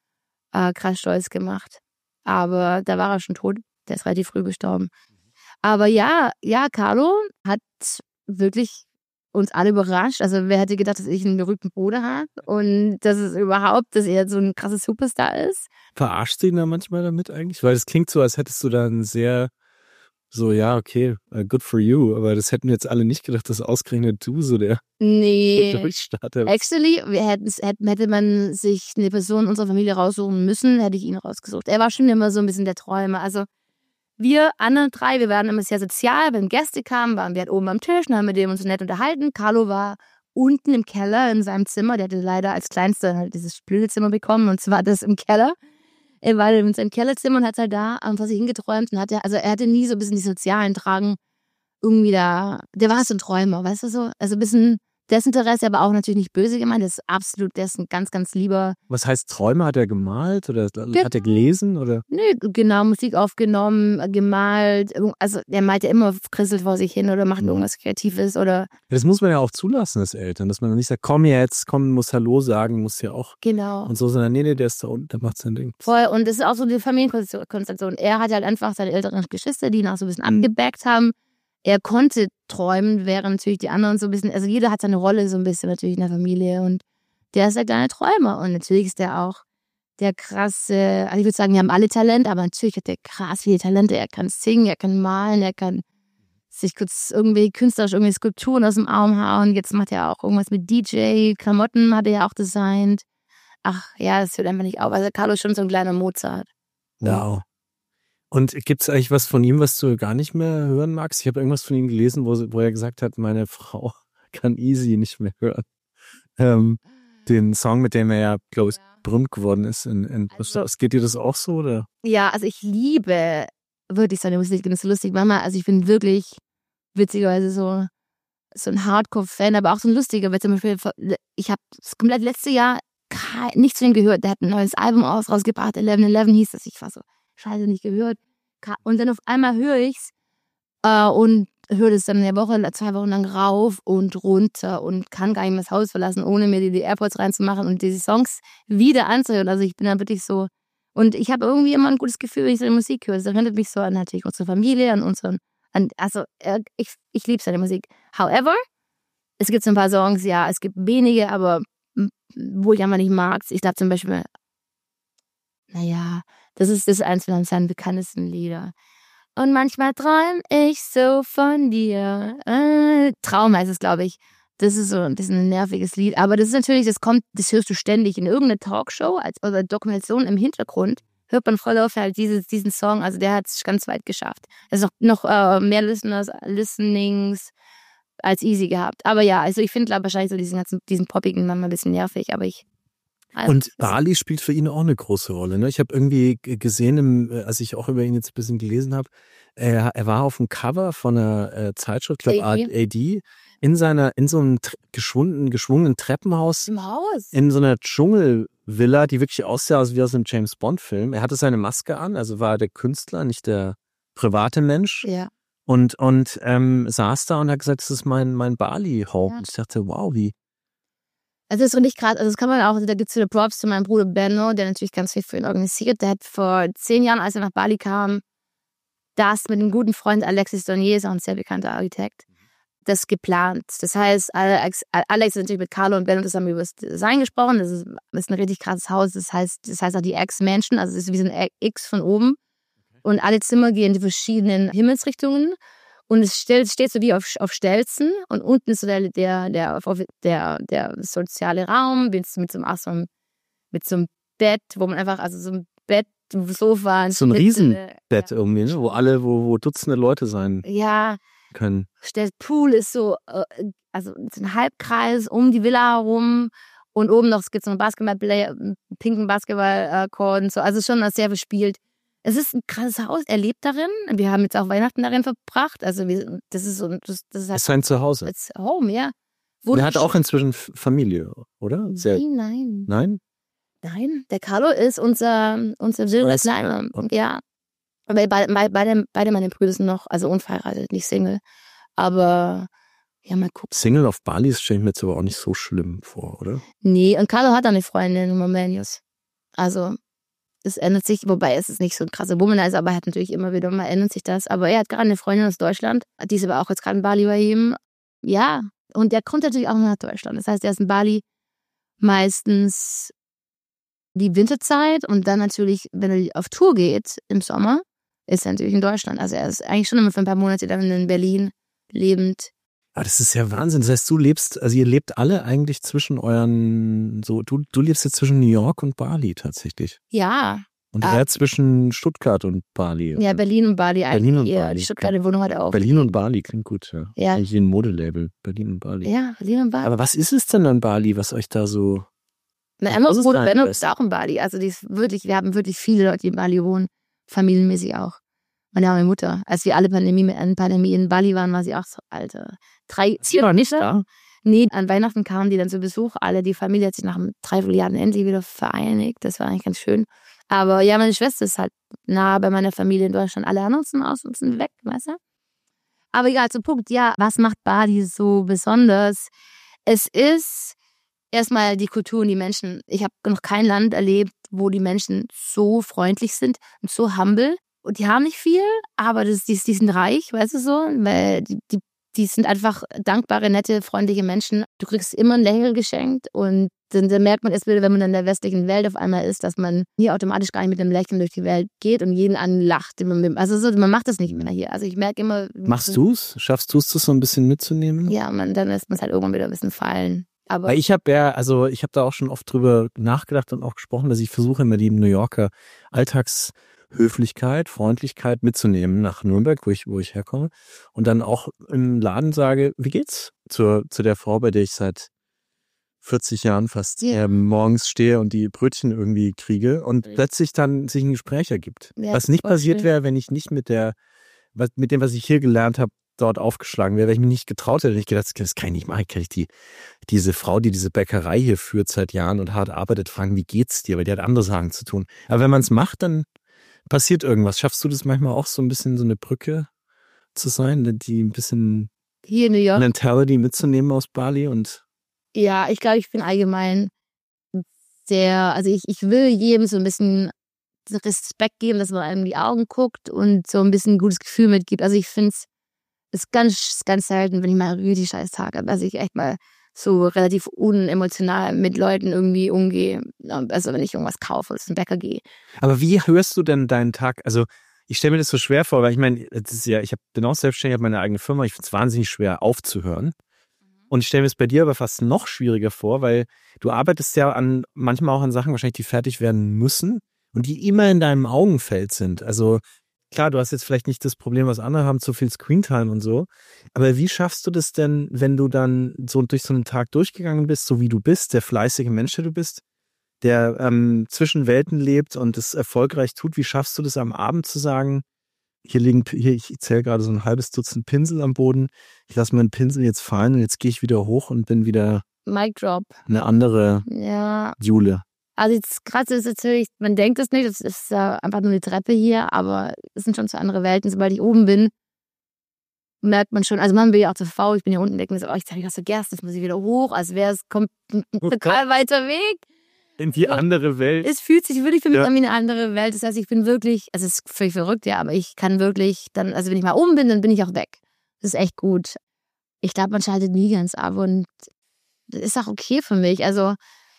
krass stolz gemacht. Aber da war er schon tot, der ist relativ früh gestorben. Aber ja, Carlo hat wirklich uns alle überrascht. Also wer hätte gedacht, dass ich einen berühmten Bruder habe und dass er so ein krasses Superstar ist. Verarscht du ihn da manchmal damit eigentlich? Weil das klingt so, als hättest du da ein sehr, so ja, okay, good for you, aber das hätten wir jetzt alle nicht gedacht, dass ausgerechnet du so der Durchstarter bist. Actually, hätte man sich eine Person unserer Familie raussuchen müssen, hätte ich ihn rausgesucht. Er war schon immer so ein bisschen der Träumer. Also wir anderen 3, wir waren immer sehr sozial. Wenn Gäste kamen, waren wir halt oben am Tisch und haben mit dem uns so nett unterhalten. Carlo war unten im Keller in seinem Zimmer. Der hatte leider als Kleinster halt dieses blöde Zimmer bekommen und zwar das im Keller. Er war in seinem Kellerzimmer und hat halt da vor sich hingeträumt und er hatte nie so ein bisschen die sozialen Drang irgendwie der war so ein Träumer, weißt du so? Also ein bisschen Desinteresse, aber auch natürlich nicht böse gemeint. Der ist ein ganz, ganz lieber. Was heißt Träume? Hat er gemalt oder hat er gelesen? Oder? Nö, genau, Musik aufgenommen, gemalt. Also er malt ja immer, krisselt vor sich hin oder macht irgendwas Kreatives oder. Das muss man ja auch zulassen als Eltern, dass man nicht sagt, muss Hallo sagen, muss ja auch. Genau. Und so, sondern nee, der ist da unten, der macht sein Ding. Voll, und das ist auch so die Familienkonstellation. Er hat halt einfach seine älteren Geschwister, die ihn auch so ein bisschen abgebackt haben. Er konnte träumen, während natürlich die anderen so ein bisschen, also jeder hat seine Rolle so ein bisschen natürlich in der Familie und der ist der kleine Träumer und natürlich ist der auch der krasse, also ich würde sagen, wir haben alle Talent, aber natürlich hat der krass viele Talente. Er kann singen, er kann malen, er kann sich kurz irgendwie künstlerisch irgendwie Skulpturen aus dem Arm hauen. Jetzt macht er auch irgendwas mit DJ, Klamotten hat er ja auch designt. Ach ja, das hört einfach nicht auf. Also Carlo ist schon so ein kleiner Mozart. Wow. Und gibt es eigentlich was von ihm, was du gar nicht mehr hören magst? Ich habe irgendwas von ihm gelesen, wo er gesagt hat, meine Frau kann Easy nicht mehr hören. Den Song, mit dem er ja, glaube ich, berühmt geworden ist. Was geht dir das auch so? Oder? Ja, also ich liebe wirklich seine Musik. Das ist so lustig, Mama. Also ich bin wirklich witzigerweise so ein Hardcore-Fan, aber auch so ein lustiger. Weil zum Beispiel, ich habe das komplett letzte Jahr nichts von ihm gehört. Der hat ein neues Album rausgebracht. 11:11 hieß das. Ich war so, scheiße, nicht gehört. Und dann auf einmal höre ich's und höre das dann eine Woche, 2 Wochen lang rauf und runter und kann gar nicht mehr das Haus verlassen, ohne mir die AirPods reinzumachen und diese Songs wieder anzuhören. Also ich bin dann wirklich so, und ich habe irgendwie immer ein gutes Gefühl, wenn ich seine Musik höre. Das erinnert mich so an natürlich unsere Familie, ich liebe seine Musik. However, es gibt so ein paar Songs, ja, es gibt wenige, aber wo ich einfach nicht mag. Ich glaube zum Beispiel, naja, das ist eins von seinen bekanntesten Lieder. Und manchmal träume ich so von dir. Traum heißt es, glaube ich. Das ist ein nerviges Lied. Aber das ist natürlich, das hörst du ständig in irgendeiner Talkshow oder Dokumentation im Hintergrund. Hört man voll auf halt diesen Song. Also der hat es ganz weit geschafft. Es ist noch mehr Listenings als Easy gehabt. Aber ja, also ich finde wahrscheinlich so diesen poppigen manchmal ein bisschen nervig. Aber und Bali spielt für ihn auch eine große Rolle. Ne? Ich habe irgendwie gesehen, als ich auch über ihn jetzt ein bisschen gelesen habe, er war auf dem Cover von einer Zeitschrift, ich glaube AD, in so einem geschwungenen Treppenhaus. Im Haus. In so einer Dschungelvilla, die wirklich aussah wie aus einem James-Bond-Film. Er hatte seine Maske an, also war der Künstler, nicht der private Mensch. Ja. Und saß da und hat gesagt, das ist mein Bali-Home. Ja. Ich dachte, wow, wie. Also das ist richtig krass. Also das kann man auch, da gibt es wieder Props zu meinem Bruder Benno, der natürlich ganz viel für ihn organisiert. Der hat vor 10 Jahren, als er nach Bali kam, das mit einem guten Freund Alexis Donier, ist auch ein sehr bekannter Architekt, das geplant. Das heißt, Alex hat natürlich mit Carlo und Benno zusammen über das Design gesprochen. Das ist ein richtig krasses Haus. Das heißt auch die X-Mansion, also es ist wie so ein X von oben. Und alle Zimmer gehen in die verschiedenen Himmelsrichtungen. Und es steht so wie auf Stelzen und unten ist so der soziale Raum mit so einem Bett, wo man einfach, also so ein Bett, Sofa. So ein Riesenbett irgendwie, ne? Wo Dutzende Leute sein können. Der Pool ist so, also ein Halbkreis um die Villa herum und oben noch, es gibt so einen pinken Basketball-Court und so, also schon sehr verspielt. Es ist ein krasses Haus, er lebt darin. Wir haben jetzt auch Weihnachten darin verbracht. Also das ist halt ist sein Zuhause. It's home, ja. Er hat auch inzwischen Familie, oder? Nein. Nein? Nein, der Carlo ist unser Silberkleiner. Ja. Aber beide meine Brüder sind noch, also unverheiratet, nicht Single. Aber ja, mal gucken. Single auf Bali stelle ich mir jetzt aber auch nicht so schlimm vor, oder? Nee, und Carlo hat eine Freundin, Momenius. Also es ändert sich, wobei es ist nicht so ein krasser Womanizer, aber er hat natürlich immer wieder mal ändert sich das. Aber er hat gerade eine Freundin aus Deutschland, diese war auch jetzt gerade in Bali bei ihm. Ja, und der kommt natürlich auch nach Deutschland. Das heißt, er ist in Bali meistens die Winterzeit und dann natürlich, wenn er auf Tour geht im Sommer, ist er natürlich in Deutschland. Also er ist eigentlich schon immer für ein paar Monate dann in Berlin lebend. Aber das ist ja Wahnsinn. Das heißt, ihr lebt alle eigentlich zwischen euren, so, du lebst jetzt zwischen New York und Bali tatsächlich. Ja. Und er zwischen Stuttgart und Bali. Ja, Berlin und Bali. Berlin und Bali. Die Stuttgarter Wohnung hat er auch. Berlin und Bali klingt gut, ja. Ja. Eigentlich ein Modelabel. Berlin und Bali. Ja, Berlin und Bali. Aber was ist es denn an Bali, was euch da so... Mein anderer Bruder Benno ist auch in Bali. Also wir haben wirklich viele Leute, die in Bali wohnen. Familienmäßig auch. Meine Mutter. Als wir alle Pandemie in Bali waren, war sie auch so, Alter. Ist sie noch nicht da? Nee, an Weihnachten kamen die dann zu Besuch. Die Familie hat sich nach 3 Jahren endlich wieder vereinigt. Das war eigentlich ganz schön. Aber ja, meine Schwester ist halt nah bei meiner Familie in Deutschland. Alle anderen sind weg, weißt du? Aber egal, zum Punkt, ja, was macht Bali so besonders? Es ist erstmal die Kultur und die Menschen. Ich habe noch kein Land erlebt, wo die Menschen so freundlich sind und so humble. Und die haben nicht viel, aber die sind reich, weißt du so? Weil die sind einfach dankbare, nette, freundliche Menschen. Du kriegst immer ein Lächeln geschenkt und dann merkt man erst wieder, wenn man in der westlichen Welt auf einmal ist, dass man hier automatisch gar nicht mit einem Lächeln durch die Welt geht und jeden anlacht. Also so, man macht das nicht mehr hier. Also ich merke immer... Machst du's? Schaffst du es, das so ein bisschen mitzunehmen? Ja, dann lässt man es halt irgendwann wieder ein bisschen fallen. Aber Weil ich habe da auch schon oft drüber nachgedacht und auch gesprochen, dass ich versuche immer die New Yorker Alltagshöflichkeit, Freundlichkeit mitzunehmen nach Nürnberg, wo ich herkomme. Und dann auch im Laden sage, wie geht's zu der Frau, bei der ich seit 40 Jahren fast morgens stehe und die Brötchen irgendwie kriege und plötzlich dann sich ein Gespräch ergibt. Ja, was nicht passiert schön. wäre, wenn ich nicht mit dem, was ich hier gelernt habe, dort aufgeschlagen wäre, weil ich mich nicht getraut hätte. Ich gedacht, das kann ich nicht machen. Kann ich diese Frau, die diese Bäckerei hier führt seit Jahren und hart arbeitet, fragen, wie geht's dir? Weil die hat andere Sachen zu tun. Aber wenn man es macht, dann passiert irgendwas. Schaffst du das manchmal auch so ein bisschen so eine Brücke zu sein, die ein bisschen hier in New York... Mentality mitzunehmen aus Bali und Ja, ich glaube, ich bin allgemein also ich will jedem so ein bisschen Respekt geben, dass man einem in die Augen guckt und so ein bisschen ein gutes Gefühl mitgibt. Also ich finde es ist ganz selten, wenn ich mal einen richtig scheiß Tag habe, dass ich echt mal so relativ unemotional mit Leuten irgendwie umgehe. Also wenn ich irgendwas kaufe oder zum Bäcker gehe. Aber wie hörst du denn deinen Tag? Also ich stelle mir das so schwer vor, weil ich meine, bin auch selbstständig, habe meine eigene Firma. Ich finde es wahnsinnig schwer aufzuhören. Und ich stelle mir es bei dir aber fast noch schwieriger vor, weil du arbeitest ja manchmal auch an Sachen wahrscheinlich, die fertig werden müssen und die immer in deinem Augenfeld sind. Also klar, du hast jetzt vielleicht nicht das Problem, was andere haben, zu viel Screentime und so. Aber wie schaffst du das denn, wenn du dann so durch so einen Tag durchgegangen bist, so wie du bist, der fleißige Mensch, der du bist, der zwischen Welten lebt und es erfolgreich tut? Wie schaffst du das am Abend zu sagen, ich zähle gerade so ein halbes Dutzend Pinsel am Boden. Ich lasse meinen Pinsel jetzt fallen und jetzt gehe ich wieder hoch und bin wieder Mic drop. eine andere Jule. Also das Krasse ist natürlich, man denkt es nicht, das ist einfach nur eine Treppe hier, aber es sind schon zwei andere Welten. Sobald ich oben bin, merkt man schon, also man will ja auch zu faul, ich bin hier unten, denke mir so, ich habe vergessen, das muss ich wieder hoch, als wäre es total weiter Weg. In die andere Welt. Es fühlt sich wirklich für mich an wie eine andere Welt. Das heißt, ich bin wirklich, also es ist völlig verrückt, ja, aber ich kann wirklich dann, also wenn ich mal oben bin, dann bin ich auch weg. Das ist echt gut. Ich glaube, man schaltet nie ganz ab und das ist auch okay für mich. Also,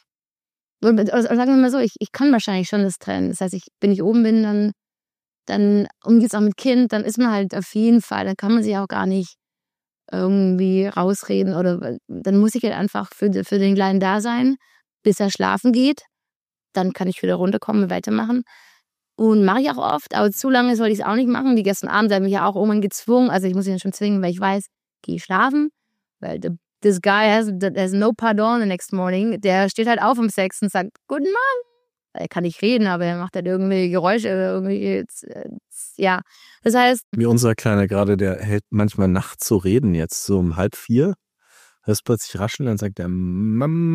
sagen wir mal so, ich kann wahrscheinlich schon das trennen. Das heißt, wenn ich oben bin, dann und jetzt auch mit Kind, dann ist man halt auf jeden Fall, dann kann man sich auch gar nicht irgendwie rausreden oder dann muss ich halt einfach für den Kleinen da sein, bis er schlafen geht. Dann kann ich wieder runterkommen und weitermachen. Und mache ich auch oft, aber zu lange sollte ich es auch nicht machen. Wie gestern Abend haben mich ja auch irgendwann gezwungen. Also ich muss ihn schon zwingen, weil ich weiß, geh schlafen. Weil this guy has no pardon the next morning. Der steht halt auf um 6 und sagt, guten Morgen. Er kann nicht reden, aber er macht halt irgendwie Geräusche. Irgendwie, ja, das heißt... Wie unser Kleiner gerade, der hält manchmal nachts so Reden jetzt, so um 3:30. Hörst plötzlich rascheln, dann sagt er Mam.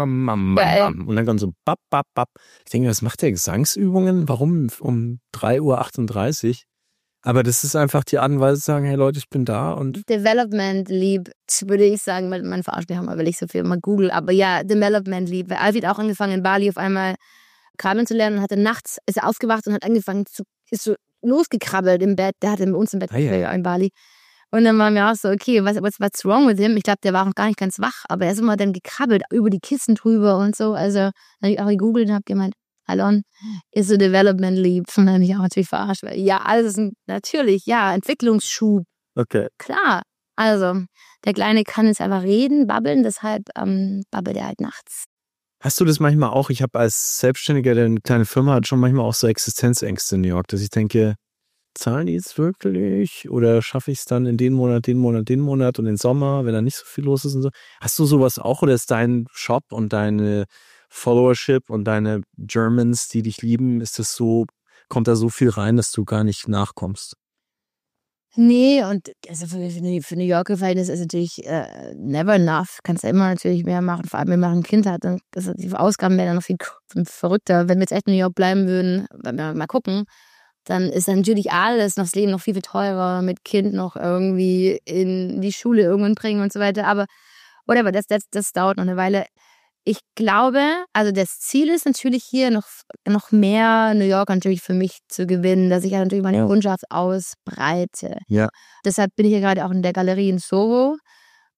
Und dann kommt so bap, bap, bap. Ich denke, was macht der? Gesangsübungen? Warum um 3:38 Uhr? Aber das ist einfach die Art und Weise zu sagen, hey Leute, ich bin da. Und Development Leap, würde ich sagen, man verarscht mich auch mal, weil ich so viel mal google. Aber ja, Development Leap. Weil Alfie hat auch angefangen in Bali auf einmal krabbeln zu lernen und hatte nachts, ist er aufgewacht und hat angefangen ist so losgekrabbelt im Bett. Der hatte bei uns im Bett in Bali. Und dann waren wir auch so, okay, what's wrong with him? Ich glaube, der war auch gar nicht ganz wach, aber er ist immer dann gekrabbelt, über die Kissen drüber und so. Also, dann habe ich auch gegoogelt und habe gemeint, Alon, is a development leap. Und dann habe ich auch natürlich verarscht. Weil, ja, alles ist natürlich, ja, Entwicklungsschub. okay. Klar. Also, der Kleine kann jetzt einfach reden, babbeln, deshalb babbelt er halt nachts. Hast du das manchmal auch? Ich habe als Selbstständiger, der eine kleine Firma hat, schon manchmal auch so Existenzängste in New York, dass ich denke, zahlen die jetzt wirklich? Oder schaffe ich es dann in den Monat und den Sommer, wenn da nicht so viel los ist und so? Hast du sowas auch? Oder ist dein Shop und deine Followership und deine Germans, die dich lieben, kommt da so viel rein, dass du gar nicht nachkommst? Nee, und also für New Yorker Verhältnisse ist natürlich never enough. Kannst ja immer natürlich mehr machen, vor allem wenn man ein Kind hat. Dann die Ausgaben wären dann noch viel verrückter. Wenn wir jetzt echt in New York bleiben würden, wenn wir mal gucken, dann ist dann natürlich alles, noch das Leben noch viel, viel teurer, mit Kind noch irgendwie in die Schule irgendwann bringen und so weiter. Aber whatever, das dauert noch eine Weile. Ich glaube, also das Ziel ist natürlich hier noch mehr New York natürlich für mich zu gewinnen, dass ich ja natürlich meine Kundschaft ausbreite. Ja. Deshalb bin ich ja gerade auch in der Galerie in Soho.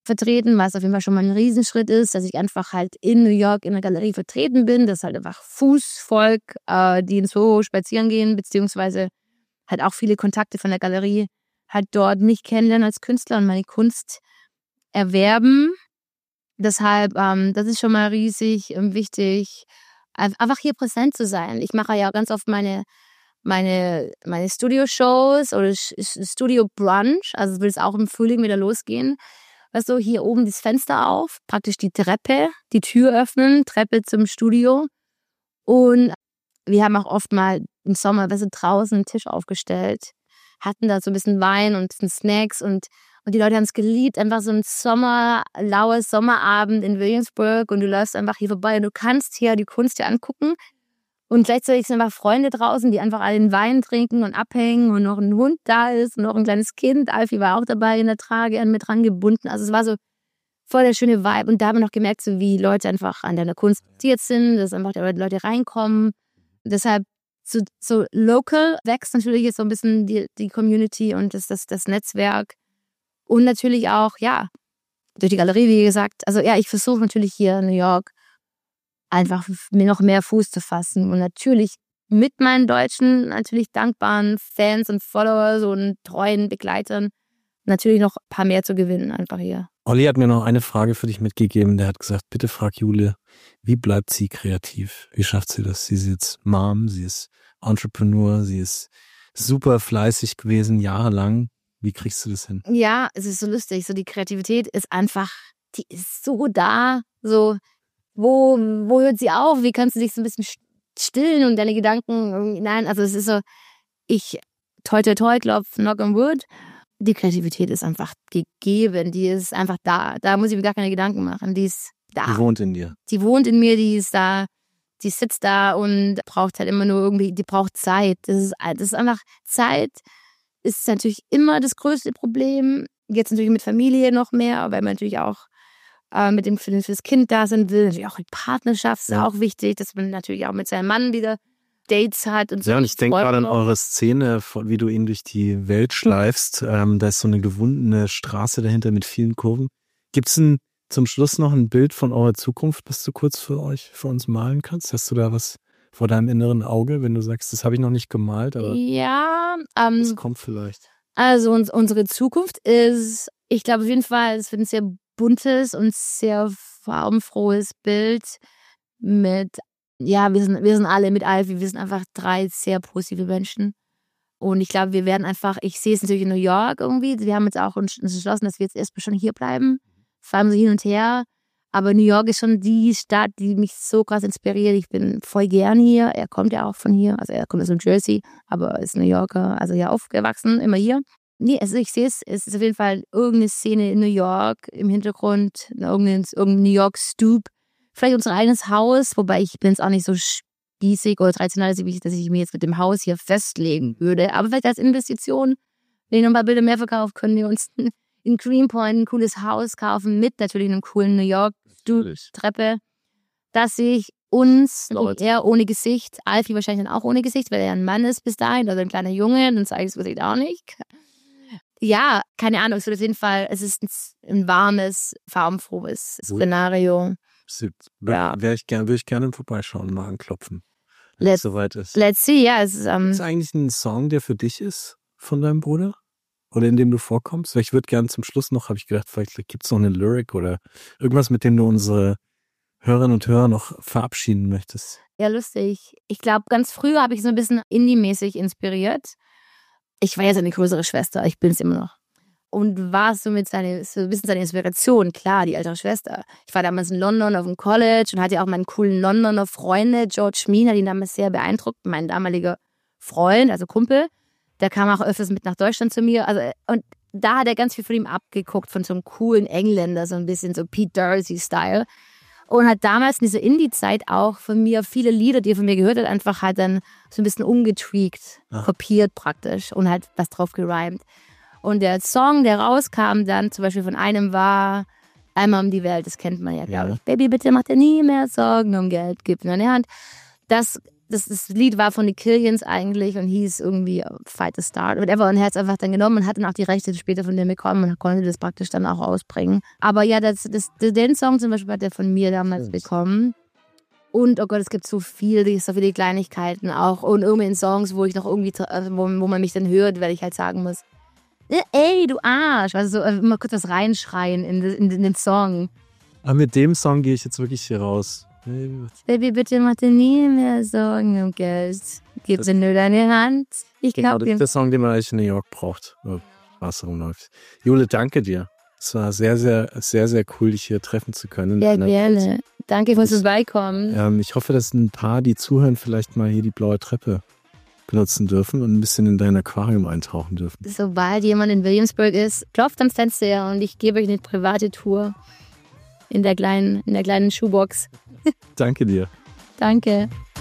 vertreten, was auf jeden Fall schon mal ein Riesenschritt ist, dass ich einfach halt in New York in der Galerie vertreten bin, dass halt einfach Fußvolk, die in Soho spazieren gehen, beziehungsweise halt auch viele Kontakte von der Galerie halt dort mich kennenlernen als Künstler und meine Kunst erwerben. Deshalb, das ist schon mal riesig wichtig, einfach hier präsent zu sein. Ich mache ja ganz oft meine Studio-Shows oder Studio-Brunch, also will es auch im Frühling wieder losgehen. Weißt du, hier oben das Fenster auf, praktisch die Treppe, die Tür öffnen, Treppe zum Studio. Und wir haben auch oft mal im Sommer, draußen einen Tisch aufgestellt, hatten da so ein bisschen Wein und ein bisschen Snacks und die Leute haben es geliebt, einfach so ein laues Sommerabend in Williamsburg und du läufst einfach hier vorbei und du kannst hier die Kunst dir angucken. Und gleichzeitig sind einfach Freunde draußen, die einfach alle den Wein trinken und abhängen und noch ein Hund da ist und noch ein kleines Kind. Alfie war auch dabei in der Trage mit dran gebunden. Also es war so voll der schöne Vibe. Und da haben wir noch gemerkt, so wie Leute einfach an deiner Kunst interessiert sind, dass einfach Leute reinkommen. Deshalb so local wächst natürlich jetzt so ein bisschen die Community und das Netzwerk. Und natürlich auch, ja, durch die Galerie, wie gesagt. Also ja, ich versuche natürlich hier in New York einfach mir noch mehr Fuß zu fassen und natürlich mit meinen deutschen, natürlich dankbaren Fans und Followers und treuen Begleitern natürlich noch ein paar mehr zu gewinnen einfach hier. Olli hat mir noch eine Frage für dich mitgegeben. Der hat gesagt, bitte frag Jule, wie bleibt sie kreativ? Wie schafft sie das? Sie ist jetzt Mom, sie ist Entrepreneur, sie ist super fleißig gewesen, jahrelang. Wie kriegst du das hin? Ja, es ist so lustig. So die Kreativität ist einfach, die ist so da, so Wo hört sie auf? Wie kannst du dich so ein bisschen stillen und deine Gedanken? Nein, also es ist so, toi, klopf, knock on wood. Die Kreativität ist einfach gegeben, die ist einfach da. Da muss ich mir gar keine Gedanken machen. Die ist da. Die wohnt in dir. Die wohnt in mir, die ist da, die sitzt da und braucht halt immer nur irgendwie, die braucht Zeit. Das ist einfach Zeit. Ist natürlich immer das größte Problem. Jetzt natürlich mit Familie noch mehr, weil man natürlich auch mit dem für das Kind da sein will. Natürlich auch die Partnerschaft ist auch wichtig, dass man natürlich auch mit seinem Mann wieder Dates hat. Und ja, und ich denke gerade an eure Szene, wie du ihn durch die Welt schleifst. Da ist so eine gewundene Straße dahinter mit vielen Kurven. Gibt es zum Schluss noch ein Bild von eurer Zukunft, was du kurz für uns malen kannst? Hast du da was vor deinem inneren Auge, wenn du sagst, das habe ich noch nicht gemalt, aber ja, das kommt vielleicht. Also unsere Zukunft ist, ich glaube auf jeden Fall, es wird ein sehr buntes und sehr farbenfrohes Bild mit, ja, wir sind alle mit Alfie, wir sind einfach 3 sehr positive Menschen. Und ich glaube, wir werden einfach, ich sehe es natürlich in New York irgendwie, wir haben jetzt auch uns entschlossen, dass wir jetzt erstmal schon hier bleiben, fahren so hin und her. Aber New York ist schon die Stadt, die mich so krass inspiriert. Ich bin voll gern hier. Er kommt ja auch von hier, also er kommt aus New Jersey, aber ist New Yorker, also hier aufgewachsen, immer hier. Nee, also ich sehe es ist auf jeden Fall irgendeine Szene in New York im Hintergrund, irgendein New York Stoop. Vielleicht unser eigenes Haus, wobei ich bin jetzt auch nicht so spießig oder traditionell, dass ich mir jetzt mit dem Haus hier festlegen würde. Aber vielleicht als Investition, wenn ich noch ein paar Bilder mehr verkaufe, können wir uns in Greenpoint ein cooles Haus kaufen mit natürlich einem coolen New York Stoop-Treppe. Da sehe ich uns, er ohne Gesicht, Alfie wahrscheinlich dann auch ohne Gesicht, weil er ein Mann ist bis dahin oder ein kleiner Junge, dann zeige ich das Gesicht auch nicht. Ja, keine Ahnung, es wird auf jeden Fall, es ist ein warmes, farbenfrohes Szenario. Würde ich gerne vorbeischauen, mal anklopfen, wenn es soweit ist. Let's see, ja. Ist eigentlich ein Song, der für dich ist, von deinem Bruder? Oder in dem du vorkommst? Weil ich würde gerne zum Schluss noch, habe ich gedacht, vielleicht gibt es noch eine Lyric oder irgendwas, mit dem du unsere Hörerinnen und Hörer noch verabschieden möchtest. Ja, lustig. Ich glaube, ganz früh habe ich so ein bisschen Indie-mäßig inspiriert. Ich war ja seine größere Schwester, ich bin es immer noch. Und war so ein bisschen seine Inspiration, klar, die ältere Schwester. Ich war damals in London auf dem College und hatte auch meinen coolen Londoner Freunde. George Mean hat ihn damals sehr beeindruckt, mein damaliger Freund, also Kumpel. Der kam auch öfters mit nach Deutschland zu mir. Also, und da hat er ganz viel von ihm abgeguckt, von so einem coolen Engländer, so ein bisschen so Pete Doherty-Style. Und hat damals in dieser Indie-Zeit auch von mir viele Lieder, die er von mir gehört hat, einfach halt dann so ein bisschen umgetweakt, kopiert praktisch und halt was drauf gerimt. Und der Song, der rauskam dann, zum Beispiel von einem war Einmal um die Welt, das kennt man ja, glaube ich. Baby, bitte mach dir nie mehr Sorgen um Geld, gib mir eine Hand. Das das Lied war von den Killians eigentlich und hieß irgendwie Fight the Start. Whatever. Und er hat es einfach dann genommen und hat dann auch die Rechte später von dem bekommen und konnte das praktisch dann auch ausbringen. Aber ja, den Song zum Beispiel hat er von mir damals bekommen. Und, oh Gott, es gibt so viele Kleinigkeiten auch. Und irgendwie in Songs, wo ich noch irgendwie, wo man mich dann hört, weil ich halt sagen muss, ey, du Arsch. Also so immer kurz was reinschreien in den Song. Aber mit dem Song gehe ich jetzt wirklich hier raus. Baby, bitte mach dir nie mehr Sorgen um Geld. Gib mir nur deine Hand. Ich Genau, glaube, das ist der Song, den man eigentlich in New York braucht. Was rumläuft. Jule, danke dir. Es war sehr, sehr, sehr, sehr cool, dich hier treffen zu können. Ja, gerne. Danke fürs Vorbeikommen. Ich hoffe, dass ein paar, die zuhören, vielleicht mal hier die blaue Treppe benutzen dürfen und ein bisschen in dein Aquarium eintauchen dürfen. Sobald jemand in Williamsburg ist, klopft am Fenster und ich gebe euch eine private Tour in der kleinen Schuhbox. Danke dir. Danke.